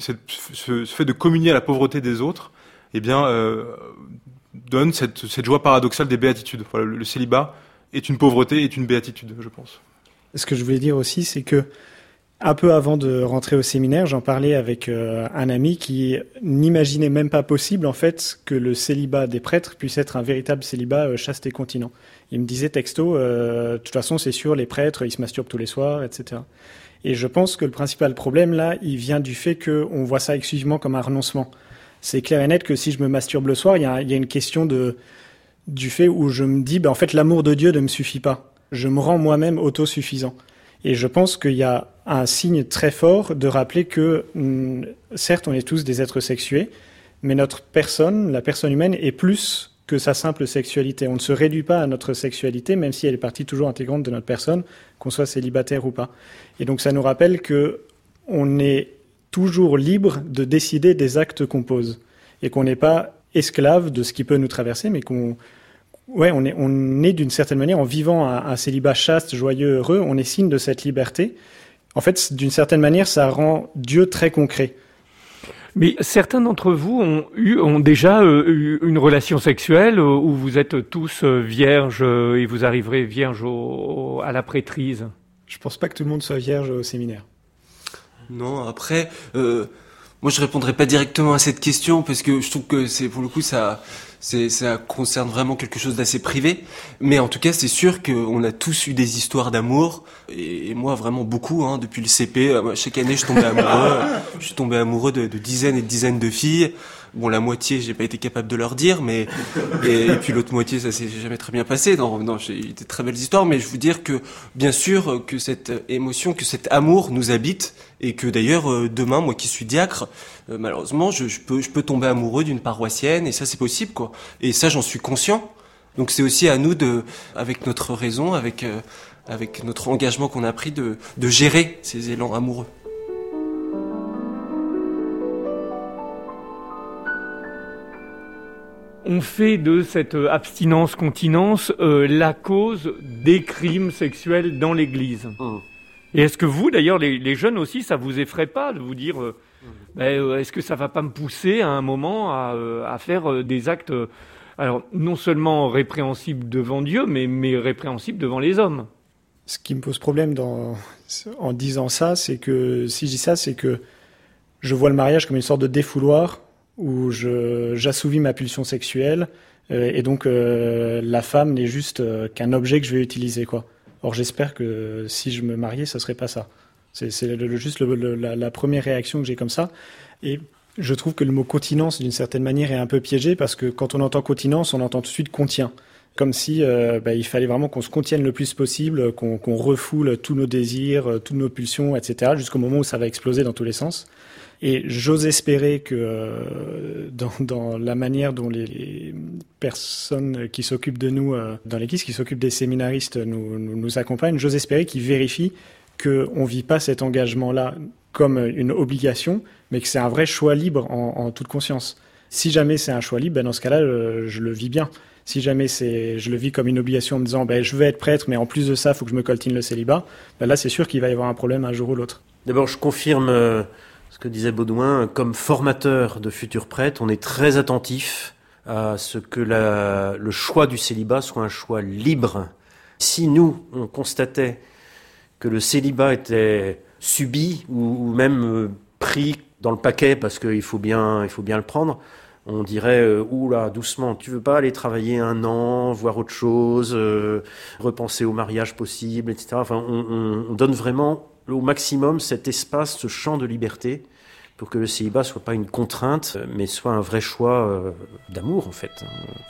ce fait de communier à la pauvreté des autres, donne cette joie paradoxale des béatitudes. Voilà, le célibat est une pauvreté, est une béatitude, je pense. Ce que je voulais dire aussi, c'est que un peu avant de rentrer au séminaire, j'en parlais avec un ami qui n'imaginait même pas possible en fait que le célibat des prêtres puisse être un véritable célibat chaste et continent. Il me disait texto, de toute façon c'est sûr, les prêtres ils se masturbent tous les soirs, etc. Et je pense que le principal problème là, il vient du fait qu'on voit ça exclusivement comme un renoncement. C'est clair et net que si je me masturbe le soir, il y a une question du fait où je me dis, en fait l'amour de Dieu ne me suffit pas. Je me rends moi-même autosuffisant. Et je pense qu'il y a un signe très fort de rappeler que, certes, on est tous des êtres sexués, mais notre personne, la personne humaine, est plus que sa simple sexualité. On ne se réduit pas à notre sexualité, même si elle est partie toujours intégrante de notre personne, qu'on soit célibataire ou pas. Et donc ça nous rappelle que on est toujours libre de décider des actes qu'on pose, et qu'on n'est pas esclave de ce qui peut nous traverser, mais on est d'une certaine manière, en vivant un célibat chaste, joyeux, heureux, on est signe de cette liberté. En fait, d'une certaine manière, ça rend Dieu très concret. Mais certains d'entre vous ont déjà eu une relation sexuelle où vous êtes tous vierges et vous arriverez vierges à la prêtrise. Je pense pas que tout le monde soit vierge au séminaire. Non, après, moi je répondrai pas directement à cette question parce que je trouve que pour le coup ça Ça concerne vraiment quelque chose d'assez privé. Mais en tout cas, c'est sûr qu'on a tous eu des histoires d'amour. Et moi, vraiment beaucoup, depuis le CP. Chaque année, je suis tombé amoureux de dizaines et de dizaines de filles. Bon, la moitié, j'ai pas été capable de leur dire, mais et puis l'autre moitié, ça s'est jamais très bien passé. Non, j'ai eu des très belles histoires, mais je veux dire que, bien sûr, que cette émotion, que cet amour nous habite, et que d'ailleurs, demain, moi qui suis diacre, malheureusement, je peux tomber amoureux d'une paroissienne, et ça, c'est possible, quoi. Et ça, j'en suis conscient. Donc, c'est aussi à nous avec notre raison, avec notre engagement qu'on a pris de gérer ces élans amoureux. On fait de cette abstinence-continence la cause des crimes sexuels dans l'Église. Et est-ce que vous, d'ailleurs, les jeunes aussi, ça vous effraie pas de vous dire est-ce que ça va pas me pousser à un moment à faire des actes alors non seulement répréhensibles devant Dieu, mais répréhensibles devant les hommes? Ce qui me pose problème en disant ça, c'est que si je dis ça, c'est que je vois le mariage comme une sorte de défouloir où j'assouvis ma pulsion sexuelle et donc la femme n'est juste qu'un objet que je vais utiliser, quoi. Or j'espère que si je me mariais, ça serait pas ça. C'est juste la première réaction que j'ai comme ça. Et je trouve que le mot continence, d'une certaine manière, est un peu piégé parce que quand on entend continence, on entend tout de suite contient. Comme si il fallait vraiment qu'on se contienne le plus possible, qu'on refoule tous nos désirs, toutes nos pulsions, etc., jusqu'au moment où ça va exploser dans tous les sens. Et j'ose espérer que dans la manière dont les personnes qui s'occupent de nous dans l'Église, qui s'occupent des séminaristes, nous accompagnent, j'ose espérer qu'ils vérifient qu'on ne vit pas cet engagement-là comme une obligation, mais que c'est un vrai choix libre en toute conscience. Si jamais c'est un choix libre, dans ce cas-là, je le vis bien. Si jamais je le vis comme une obligation en me disant je veux être prêtre, mais en plus de ça, il faut que je me coltine le célibat, là c'est sûr qu'il va y avoir un problème un jour ou l'autre. D'abord, je confirme ce que disait Baudouin, comme formateur de futurs prêtres, on est très attentif à ce que le choix du célibat soit un choix libre. Si nous, on constatait que le célibat était subi ou même pris dans le paquet parce qu'il faut bien le prendre, on dirait oula, doucement, tu veux pas aller travailler 1 an, voir autre chose, repenser au mariage possible, etc. Enfin, on donne vraiment au maximum cet espace, ce champ de liberté, pour que le célibat soit pas une contrainte, mais soit un vrai choix d'amour, en fait.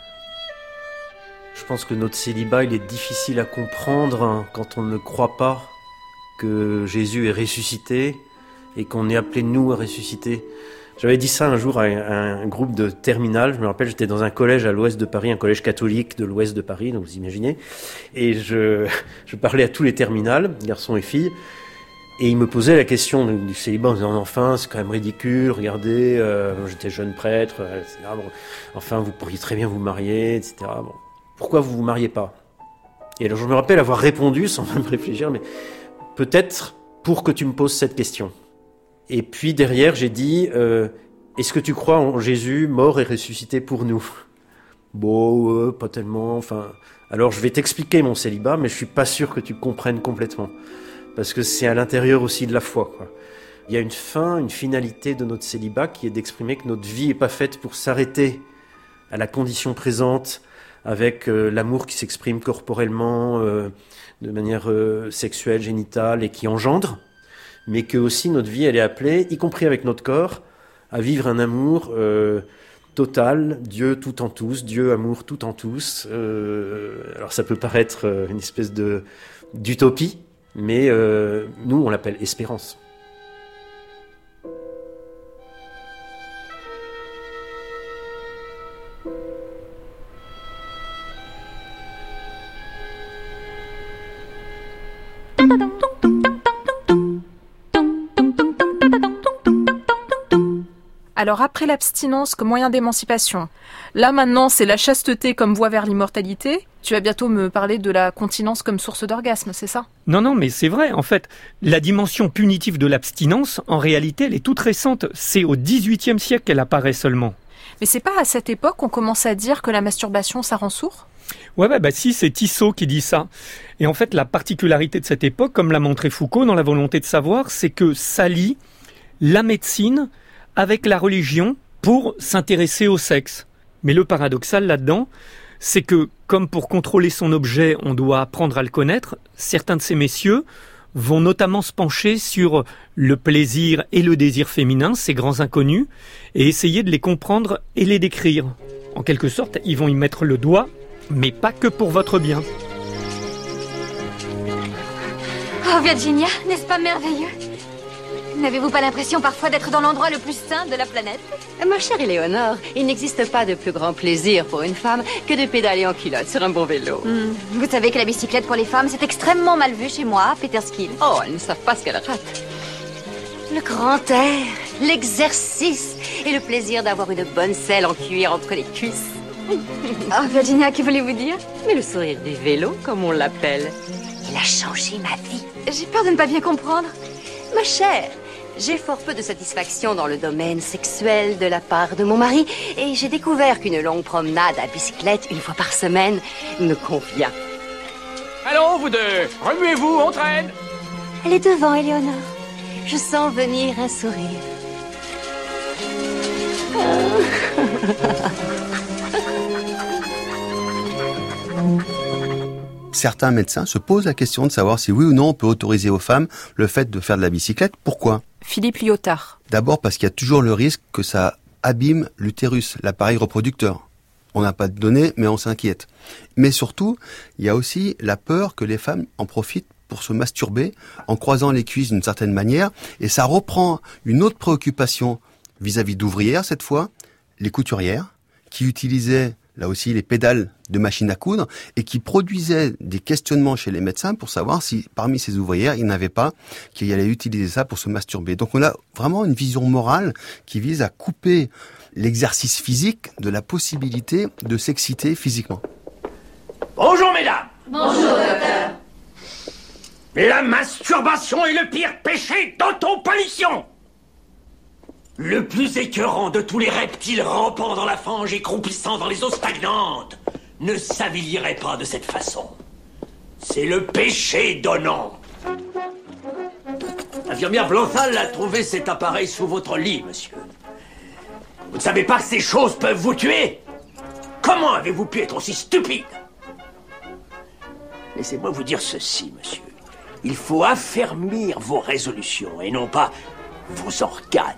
Je pense que notre célibat, il est difficile à comprendre quand on ne croit pas que Jésus est ressuscité et qu'on est appelé, nous, à ressusciter. J'avais dit ça un jour à un groupe de terminale. Je me rappelle, j'étais dans un collège à l'ouest de Paris, un collège catholique de l'ouest de Paris, donc vous imaginez. Et je parlais à tous les terminales, garçons et filles. Et ils me posaient la question du célibat en disant « Enfin, c'est quand même ridicule, regardez, j'étais jeune prêtre, etc. Bon, enfin, vous pourriez très bien vous marier, etc. Bon, pourquoi vous vous mariez pas ?» Et alors je me rappelle avoir répondu, sans même réfléchir, mais peut-être pour que tu me poses cette question. Et puis derrière, j'ai dit « Est-ce que tu crois en Jésus mort et ressuscité pour nous ?» Bon, pas tellement, enfin... Alors je vais t'expliquer mon célibat, mais je suis pas sûr que tu comprennes complètement. Parce que c'est à l'intérieur aussi de la foi, quoi. Il y a une fin, une finalité de notre célibat qui est d'exprimer que notre vie n'est pas faite pour s'arrêter à la condition présente avec l'amour qui s'exprime corporellement, de manière sexuelle, génitale et qui engendre, mais que aussi notre vie, elle est appelée, y compris avec notre corps, à vivre un amour total, Dieu tout en tous, Dieu amour tout en tous. Alors ça peut paraître une espèce d'utopie, mais nous, on l'appelle espérance. Alors après l'abstinence comme moyen d'émancipation, là maintenant c'est la chasteté comme voie vers l'immortalité. Tu vas bientôt me parler de la continence comme source d'orgasme, c'est ça ? Non, mais c'est vrai. En fait, la dimension punitive de l'abstinence, en réalité, elle est toute récente. C'est au XVIIIe siècle qu'elle apparaît seulement. Mais c'est pas à cette époque qu'on commence à dire que la masturbation, ça rend sourd ? Ouais, si, c'est Tissot qui dit ça. Et en fait, la particularité de cette époque, comme l'a montré Foucault dans La volonté de savoir, c'est que ça lie la médecine avec la religion pour s'intéresser au sexe. Mais le paradoxal là-dedans, c'est que, comme pour contrôler son objet, on doit apprendre à le connaître, certains de ces messieurs vont notamment se pencher sur le plaisir et le désir féminin, ces grands inconnus, et essayer de les comprendre et les décrire. En quelque sorte, ils vont y mettre le doigt, mais pas que pour votre bien. Oh Virginia, n'est-ce pas merveilleux? N'avez-vous pas l'impression parfois d'être dans l'endroit le plus sain de la planète? Ma chère Éléonore, il n'existe pas de plus grand plaisir pour une femme que de pédaler en culotte sur un bon vélo. Vous savez que la bicyclette pour les femmes, c'est extrêmement mal vu chez moi, à Peterskill. Oh, elles ne savent pas ce qu'elles ratent. Le grand air, l'exercice et le plaisir d'avoir une bonne selle en cuir entre les cuisses. Oh Virginia, que voulez-vous dire? Mais le sourire du vélo, comme on l'appelle, il a changé ma vie. J'ai peur de ne pas bien comprendre. ma chère. J'ai fort peu de satisfaction dans le domaine sexuel de la part de mon mari et j'ai découvert qu'une longue promenade à bicyclette une fois par semaine me convient. Allons, vous deux, remuez-vous, on traîne. Elle est devant, Éléonore. Je sens venir un sourire. Certains médecins se posent la question de savoir si oui ou non on peut autoriser aux femmes le fait de faire de la bicyclette. Pourquoi ? Philippe Lyotard. D'abord parce qu'il y a toujours le risque que ça abîme l'utérus, l'appareil reproducteur. On n'a pas de données, mais on s'inquiète. Mais surtout, il y a aussi la peur que les femmes en profitent pour se masturber en croisant les cuisses d'une certaine manière. Et ça reprend une autre préoccupation vis-à-vis d'ouvrières, cette fois, les couturières, qui utilisaient là aussi les pédales de machine à coudre et qui produisaient des questionnements chez les médecins pour savoir si parmi ces ouvrières, il n'y en avait pas qui allaient utiliser ça pour se masturber. Donc on a vraiment une vision morale qui vise à couper l'exercice physique de la possibilité de s'exciter physiquement. Bonjour mesdames. Bonjour docteur. La masturbation est le pire péché d'autopolition. Le plus écœurant de tous les reptiles rampant dans la fange et croupissant dans les eaux stagnantes ne s'avilierait pas de cette façon. C'est le péché donnant. L'infirmière Blanthal a trouvé cet appareil sous votre lit, monsieur. Vous ne savez pas que ces choses peuvent vous tuer? Comment avez-vous pu être aussi stupide? Laissez-moi vous dire ceci, monsieur. Il faut affermir vos résolutions et non pas vos organes.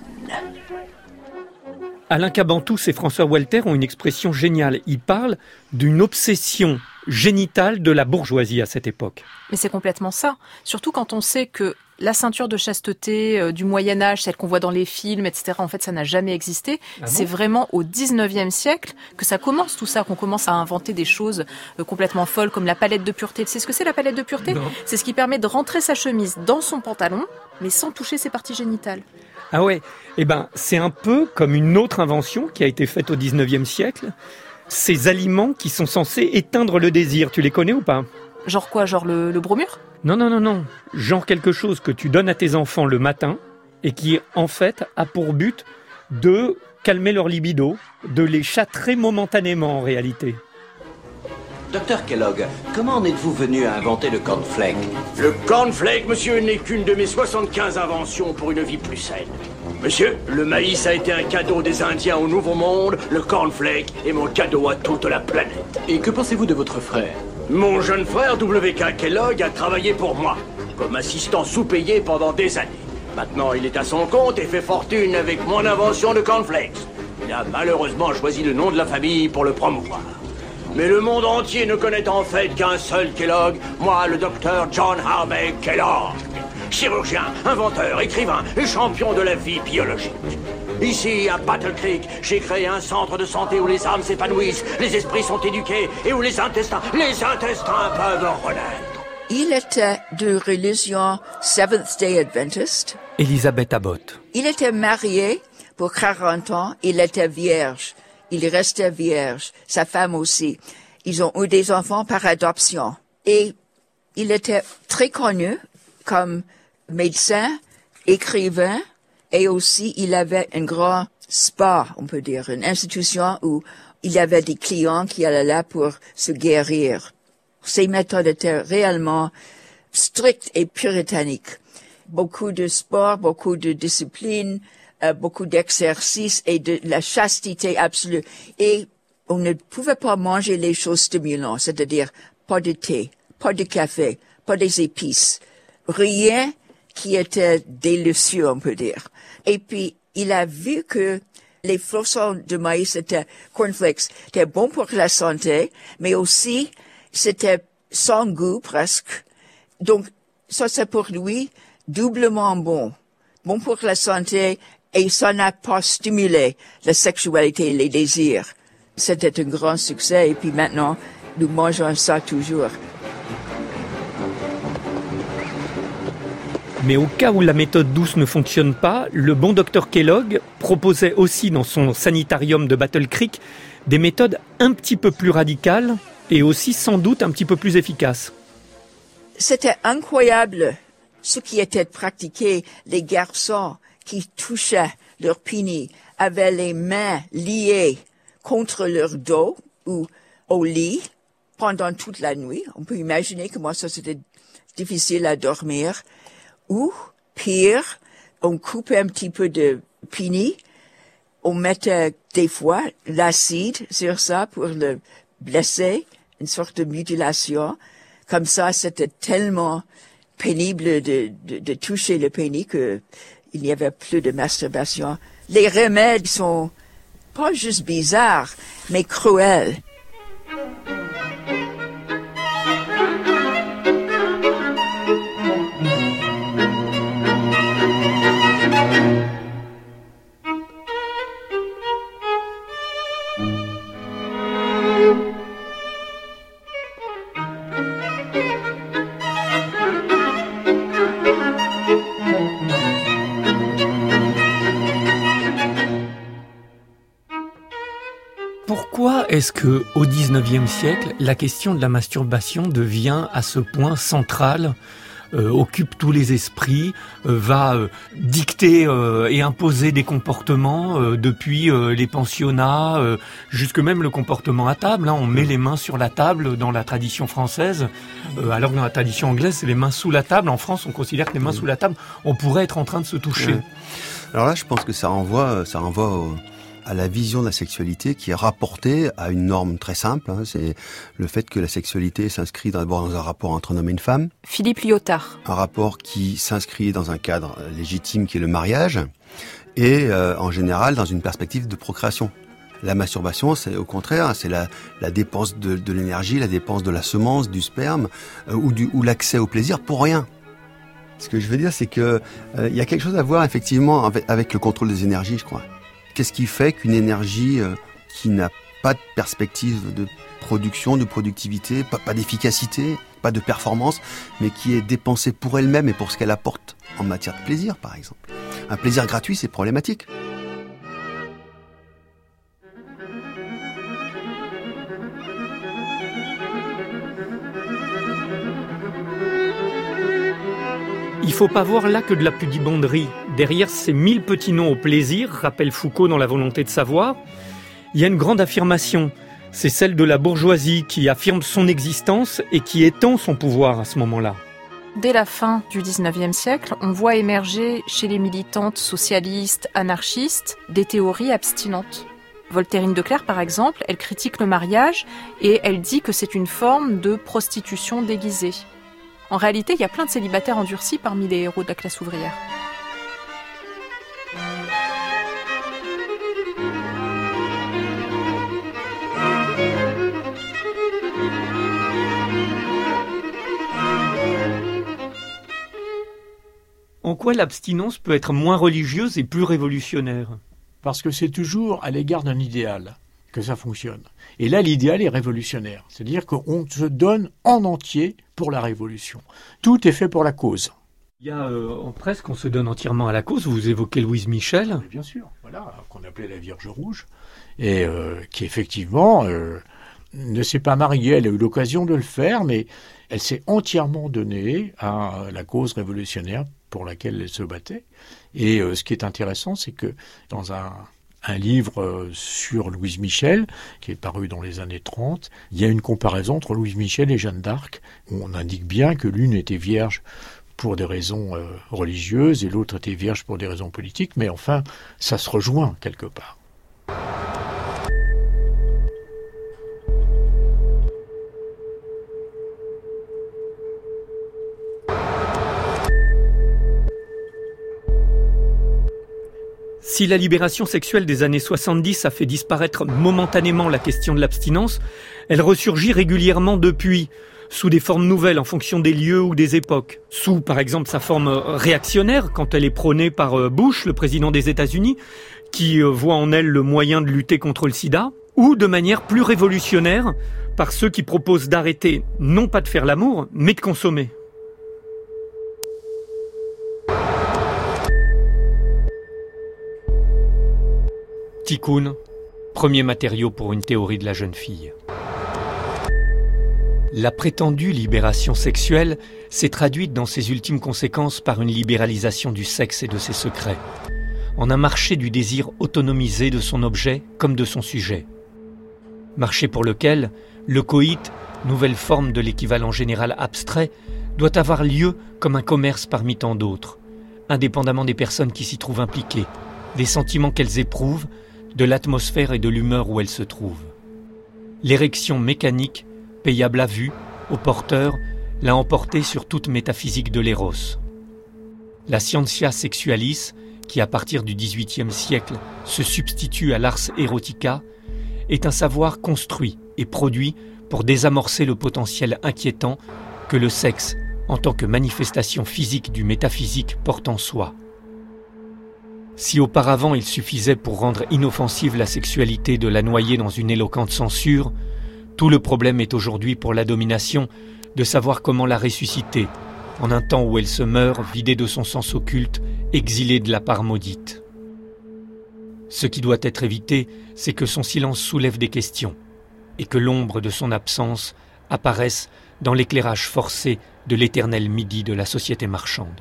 Alain Cabantous et François Walter ont une expression géniale. Ils parlent d'une obsession génitale de la bourgeoisie à cette époque. Mais c'est complètement ça. Surtout quand on sait que la ceinture de chasteté du Moyen-Âge, celle qu'on voit dans les films, etc., en fait, ça n'a jamais existé. C'est vraiment au 19e siècle que ça commence tout ça, qu'on commence à inventer des choses complètement folles, comme la palette de pureté. Tu sais ce que c'est, la palette de pureté ? C'est ce qui permet de rentrer sa chemise dans son pantalon, mais sans toucher ses parties génitales. Ah ouais, eh ben, c'est un peu comme une autre invention qui a été faite au 19e siècle. Ces aliments qui sont censés éteindre le désir, tu les connais ou pas ? Genre quoi, genre le bromure ? Non. Genre quelque chose que tu donnes à tes enfants le matin et qui, en fait, a pour but de calmer leur libido, de les châtrer momentanément en réalité. Docteur Kellogg, comment en êtes-vous venu à inventer le cornflake? Le cornflake, monsieur, n'est qu'une de mes 75 inventions pour une vie plus saine. Monsieur, le maïs a été un cadeau des Indiens au Nouveau Monde, le cornflake est mon cadeau à toute la planète. Et que pensez-vous de votre frère? Mon jeune frère, W.K. Kellogg, a travaillé pour moi, comme assistant sous-payé pendant des années. Maintenant, il est à son compte et fait fortune avec mon invention de cornflakes. Il a malheureusement choisi le nom de la famille pour le promouvoir. Mais le monde entier ne connaît en fait qu'un seul Kellogg, moi, le docteur John Harvey Kellogg. Chirurgien, inventeur, écrivain et champion de la vie biologique. Ici, à Battle Creek, j'ai créé un centre de santé où les âmes s'épanouissent, les esprits sont éduqués et où les intestins peuvent renaître. Il était de religion Seventh-day Adventist. Elisabeth Abbott. Il était marié pour 40 ans, il était vierge. Il restait vierge, sa femme aussi. Ils ont eu des enfants par adoption. Et il était très connu comme médecin, écrivain, et aussi il avait un grand spa, on peut dire, une institution où il y avait des clients qui allaient là pour se guérir. Ses méthodes étaient réellement strictes et puritaniques. Beaucoup de sport, beaucoup de discipline, beaucoup d'exercice et de la chastité absolue. Et on ne pouvait pas manger les choses stimulantes, c'est-à-dire pas de thé, pas de café, pas des épices, rien qui était délicieux, on peut dire. Et puis, il a vu que les flocons de maïs, cornflakes, c'était bon pour la santé, mais aussi, c'était sans goût presque. Donc, ça c'est pour lui doublement bon. Bon pour la santé, et ça n'a pas stimulé la sexualité et les désirs. C'était un grand succès, et puis maintenant, nous mangeons ça toujours. Mais au cas où la méthode douce ne fonctionne pas, le bon docteur Kellogg proposait aussi dans son sanitarium de Battle Creek des méthodes un petit peu plus radicales et aussi sans doute un petit peu plus efficaces. C'était incroyable ce qui était pratiqué. Les garçons qui touchaient leur pénis avaient les mains liées contre leur dos ou au lit pendant toute la nuit. On peut imaginer comment ça c'était difficile à dormir. Ou, pire, on coupait un petit peu de pénis, on mettait des fois l'acide sur ça pour le blesser, une sorte de mutilation. Comme ça, c'était tellement pénible de toucher le pénis que il n'y avait plus de masturbation. Les remèdes sont pas juste bizarres, mais cruels. Pourquoi est-ce que, au XIXe siècle, la question de la masturbation devient à ce point centrale, occupe tous les esprits, va dicter et imposer des comportements depuis les pensionnats, jusque même le comportement à table. On met les mains sur la table dans la tradition française, alors que dans la tradition anglaise, c'est les mains sous la table. En France, on considère que les mains sous la table, on pourrait être en train de se toucher. Alors là, je pense que ça renvoie à la vision de la sexualité qui est rapportée à une norme très simple. C'est le fait que la sexualité s'inscrit d'abord dans un rapport entre un homme et une femme. Philippe Lyotard. Un rapport qui s'inscrit dans un cadre légitime qui est le mariage et en général dans une perspective de procréation. La masturbation, c'est au contraire, c'est la dépense de l'énergie, la dépense de la semence, du sperme ou l'accès au plaisir pour rien. Ce que je veux dire, c'est que il y a quelque chose à voir effectivement avec le contrôle des énergies, je crois. Qu'est-ce qui fait qu'une énergie qui n'a pas de perspective de production, de productivité, pas d'efficacité, pas de performance, mais qui est dépensée pour elle-même et pour ce qu'elle apporte en matière de plaisir, par exemple. Un plaisir gratuit, c'est problématique. Il faut pas voir là que de la pudibonderie. Derrière ces 1000 petits noms au plaisir, rappelle Foucault dans La volonté de savoir, il y a une grande affirmation. C'est celle de la bourgeoisie qui affirme son existence et qui étend son pouvoir à ce moment-là. Dès la fin du XIXe siècle, on voit émerger chez les militantes socialistes, anarchistes, des théories abstinentes. Voltairine de Cleyre, par exemple, elle critique le mariage et elle dit que c'est une forme de prostitution déguisée. En réalité, il y a plein de célibataires endurcis parmi les héros de la classe ouvrière. En quoi l'abstinence peut être moins religieuse et plus révolutionnaire ? Parce que c'est toujours à l'égard d'un idéal que ça fonctionne. Et là, l'idéal est révolutionnaire. C'est-à-dire qu'on se donne en entier pour la révolution. Tout est fait pour la cause. Il y a presque, on se donne entièrement à la cause. Vous évoquez Louise Michel. Bien sûr, voilà, qu'on appelait la Vierge Rouge, et qui effectivement ne s'est pas mariée. Elle a eu l'occasion de le faire, mais elle s'est entièrement donnée à la cause révolutionnaire pour laquelle elle se battait. Et ce qui est intéressant, c'est que dans un livre sur Louise Michel, qui est paru dans les années 30, il y a une comparaison entre Louise Michel et Jeanne d'Arc, où on indique bien que l'une était vierge pour des raisons religieuses et l'autre était vierge pour des raisons politiques, mais enfin, ça se rejoint quelque part. Si la libération sexuelle des années 70 a fait disparaître momentanément la question de l'abstinence, elle ressurgit régulièrement depuis, sous des formes nouvelles en fonction des lieux ou des époques. Sous, par exemple, sa forme réactionnaire, quand elle est prônée par Bush, le président des États-Unis, qui voit en elle le moyen de lutter contre le sida, ou de manière plus révolutionnaire, par ceux qui proposent d'arrêter, non pas de faire l'amour, mais de consommer. Tikkun, premier matériau pour une théorie de la jeune fille. La prétendue libération sexuelle s'est traduite dans ses ultimes conséquences par une libéralisation du sexe et de ses secrets, en un marché du désir autonomisé de son objet comme de son sujet. Marché pour lequel le coït, nouvelle forme de l'équivalent général abstrait, doit avoir lieu comme un commerce parmi tant d'autres, indépendamment des personnes qui s'y trouvent impliquées, des sentiments qu'elles éprouvent, de l'atmosphère et de l'humeur où elles se trouvent. L'érection mécanique, payable à vue, au porteur, l'a emporté sur toute métaphysique de l'éros. La scientia sexualis, qui à partir du XVIIIe siècle se substitue à l'ars erotica, est un savoir construit et produit pour désamorcer le potentiel inquiétant que le sexe, en tant que manifestation physique du métaphysique, porte en soi. Si auparavant il suffisait pour rendre inoffensive la sexualité de la noyer dans une éloquente censure, tout le problème est aujourd'hui pour la domination de savoir comment la ressusciter, en un temps où elle se meurt, vidée de son sens occulte, exilée de la part maudite. Ce qui doit être évité, c'est que son silence soulève des questions, et que l'ombre de son absence apparaisse dans l'éclairage forcé de l'éternel midi de la société marchande.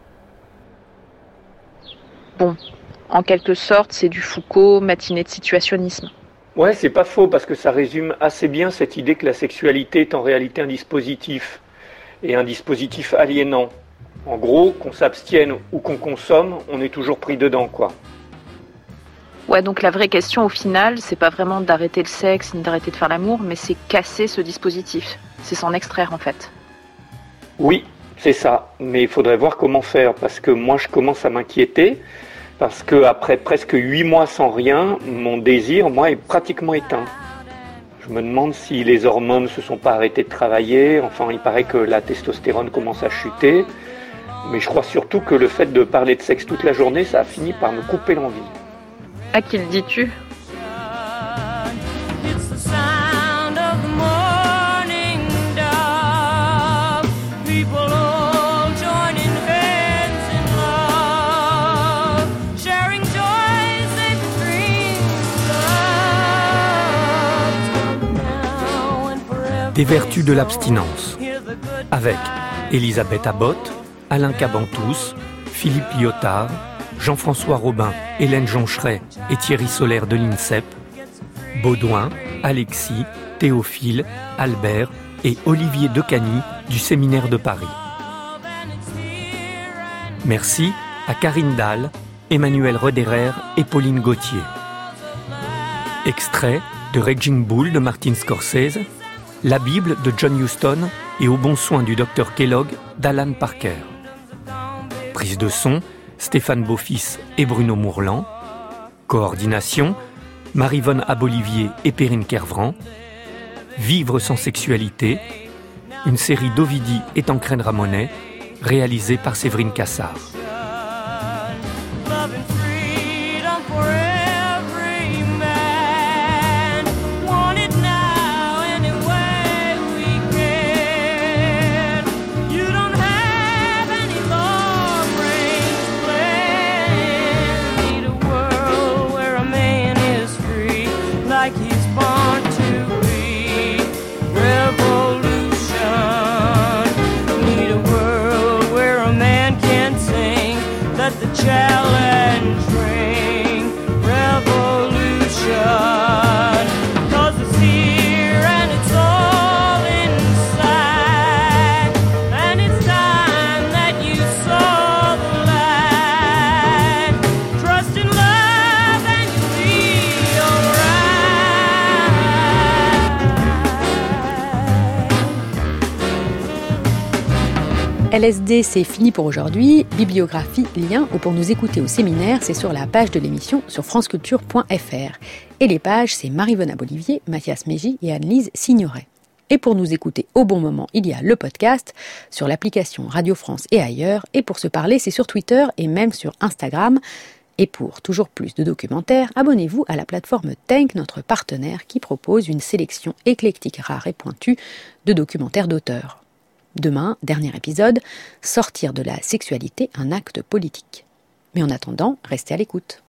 Bon, en quelque sorte, c'est du Foucault, matinée de situationnisme. Ouais, c'est pas faux, parce que ça résume assez bien cette idée que la sexualité est en réalité un dispositif, et un dispositif aliénant. En gros, qu'on s'abstienne ou qu'on consomme, on est toujours pris dedans, quoi. Ouais, donc la vraie question au final, c'est pas vraiment d'arrêter le sexe ni d'arrêter de faire l'amour, mais c'est casser ce dispositif. C'est s'en extraire en fait. Oui, c'est ça, mais il faudrait voir comment faire, parce que moi je commence à m'inquiéter, parce que après presque 8 mois sans rien, mon désir, moi, est pratiquement éteint. Je me demande si les hormones ne se sont pas arrêtées de travailler, enfin il paraît que la testostérone commence à chuter, mais je crois surtout que le fait de parler de sexe toute la journée, ça a fini par me couper l'envie. À qui le dis-tu ? Des vertus de l'abstinence, avec Elisabeth Abbott, Alain Cabantous, Philippe Lyotard, Jean-François Robin, Hélène Joncheret et Thierry Solaire de l'INSEP, Baudouin, Alexis, Théophile, Albert et Olivier Decagny du Séminaire de Paris. Merci à Karine Dahl, Emmanuel Roederer et Pauline Gauthier. Extrait de Raging Bull de Martin Scorsese, La Bible de John Huston et Au bon soin du Dr Kellogg d'Alan Parker. Prise de son, Stéphane Beaufils et Bruno Mourlan. Coordination, Marie-Vonne Abolivier et Perrine Kervran. Vivre sans sexualité, une série d'Ovidie et Tancrène Ramonet, réalisée par Séverine Cassard. Challenge ring revolution, 'cause it's here and it's all inside, and it's time that you saw the light. Trust in love and you'll be alright. LSD, c'est fini pour aujourd'hui. Bibliographie, lien ou pour nous écouter au séminaire, c'est sur la page de l'émission sur franceculture.fr. Et les pages, c'est Maryvonne Abolivier, Mathias Mégy et Anne-Lise Signoret. Et pour nous écouter au bon moment, il y a le podcast sur l'application Radio France et ailleurs. Et pour se parler, c'est sur Twitter et même sur Instagram. Et pour toujours plus de documentaires, abonnez-vous à la plateforme Tank, notre partenaire qui propose une sélection éclectique, rare et pointue de documentaires d'auteurs. Demain, dernier épisode, sortir de la sexualité un acte politique. Mais en attendant, restez à l'écoute.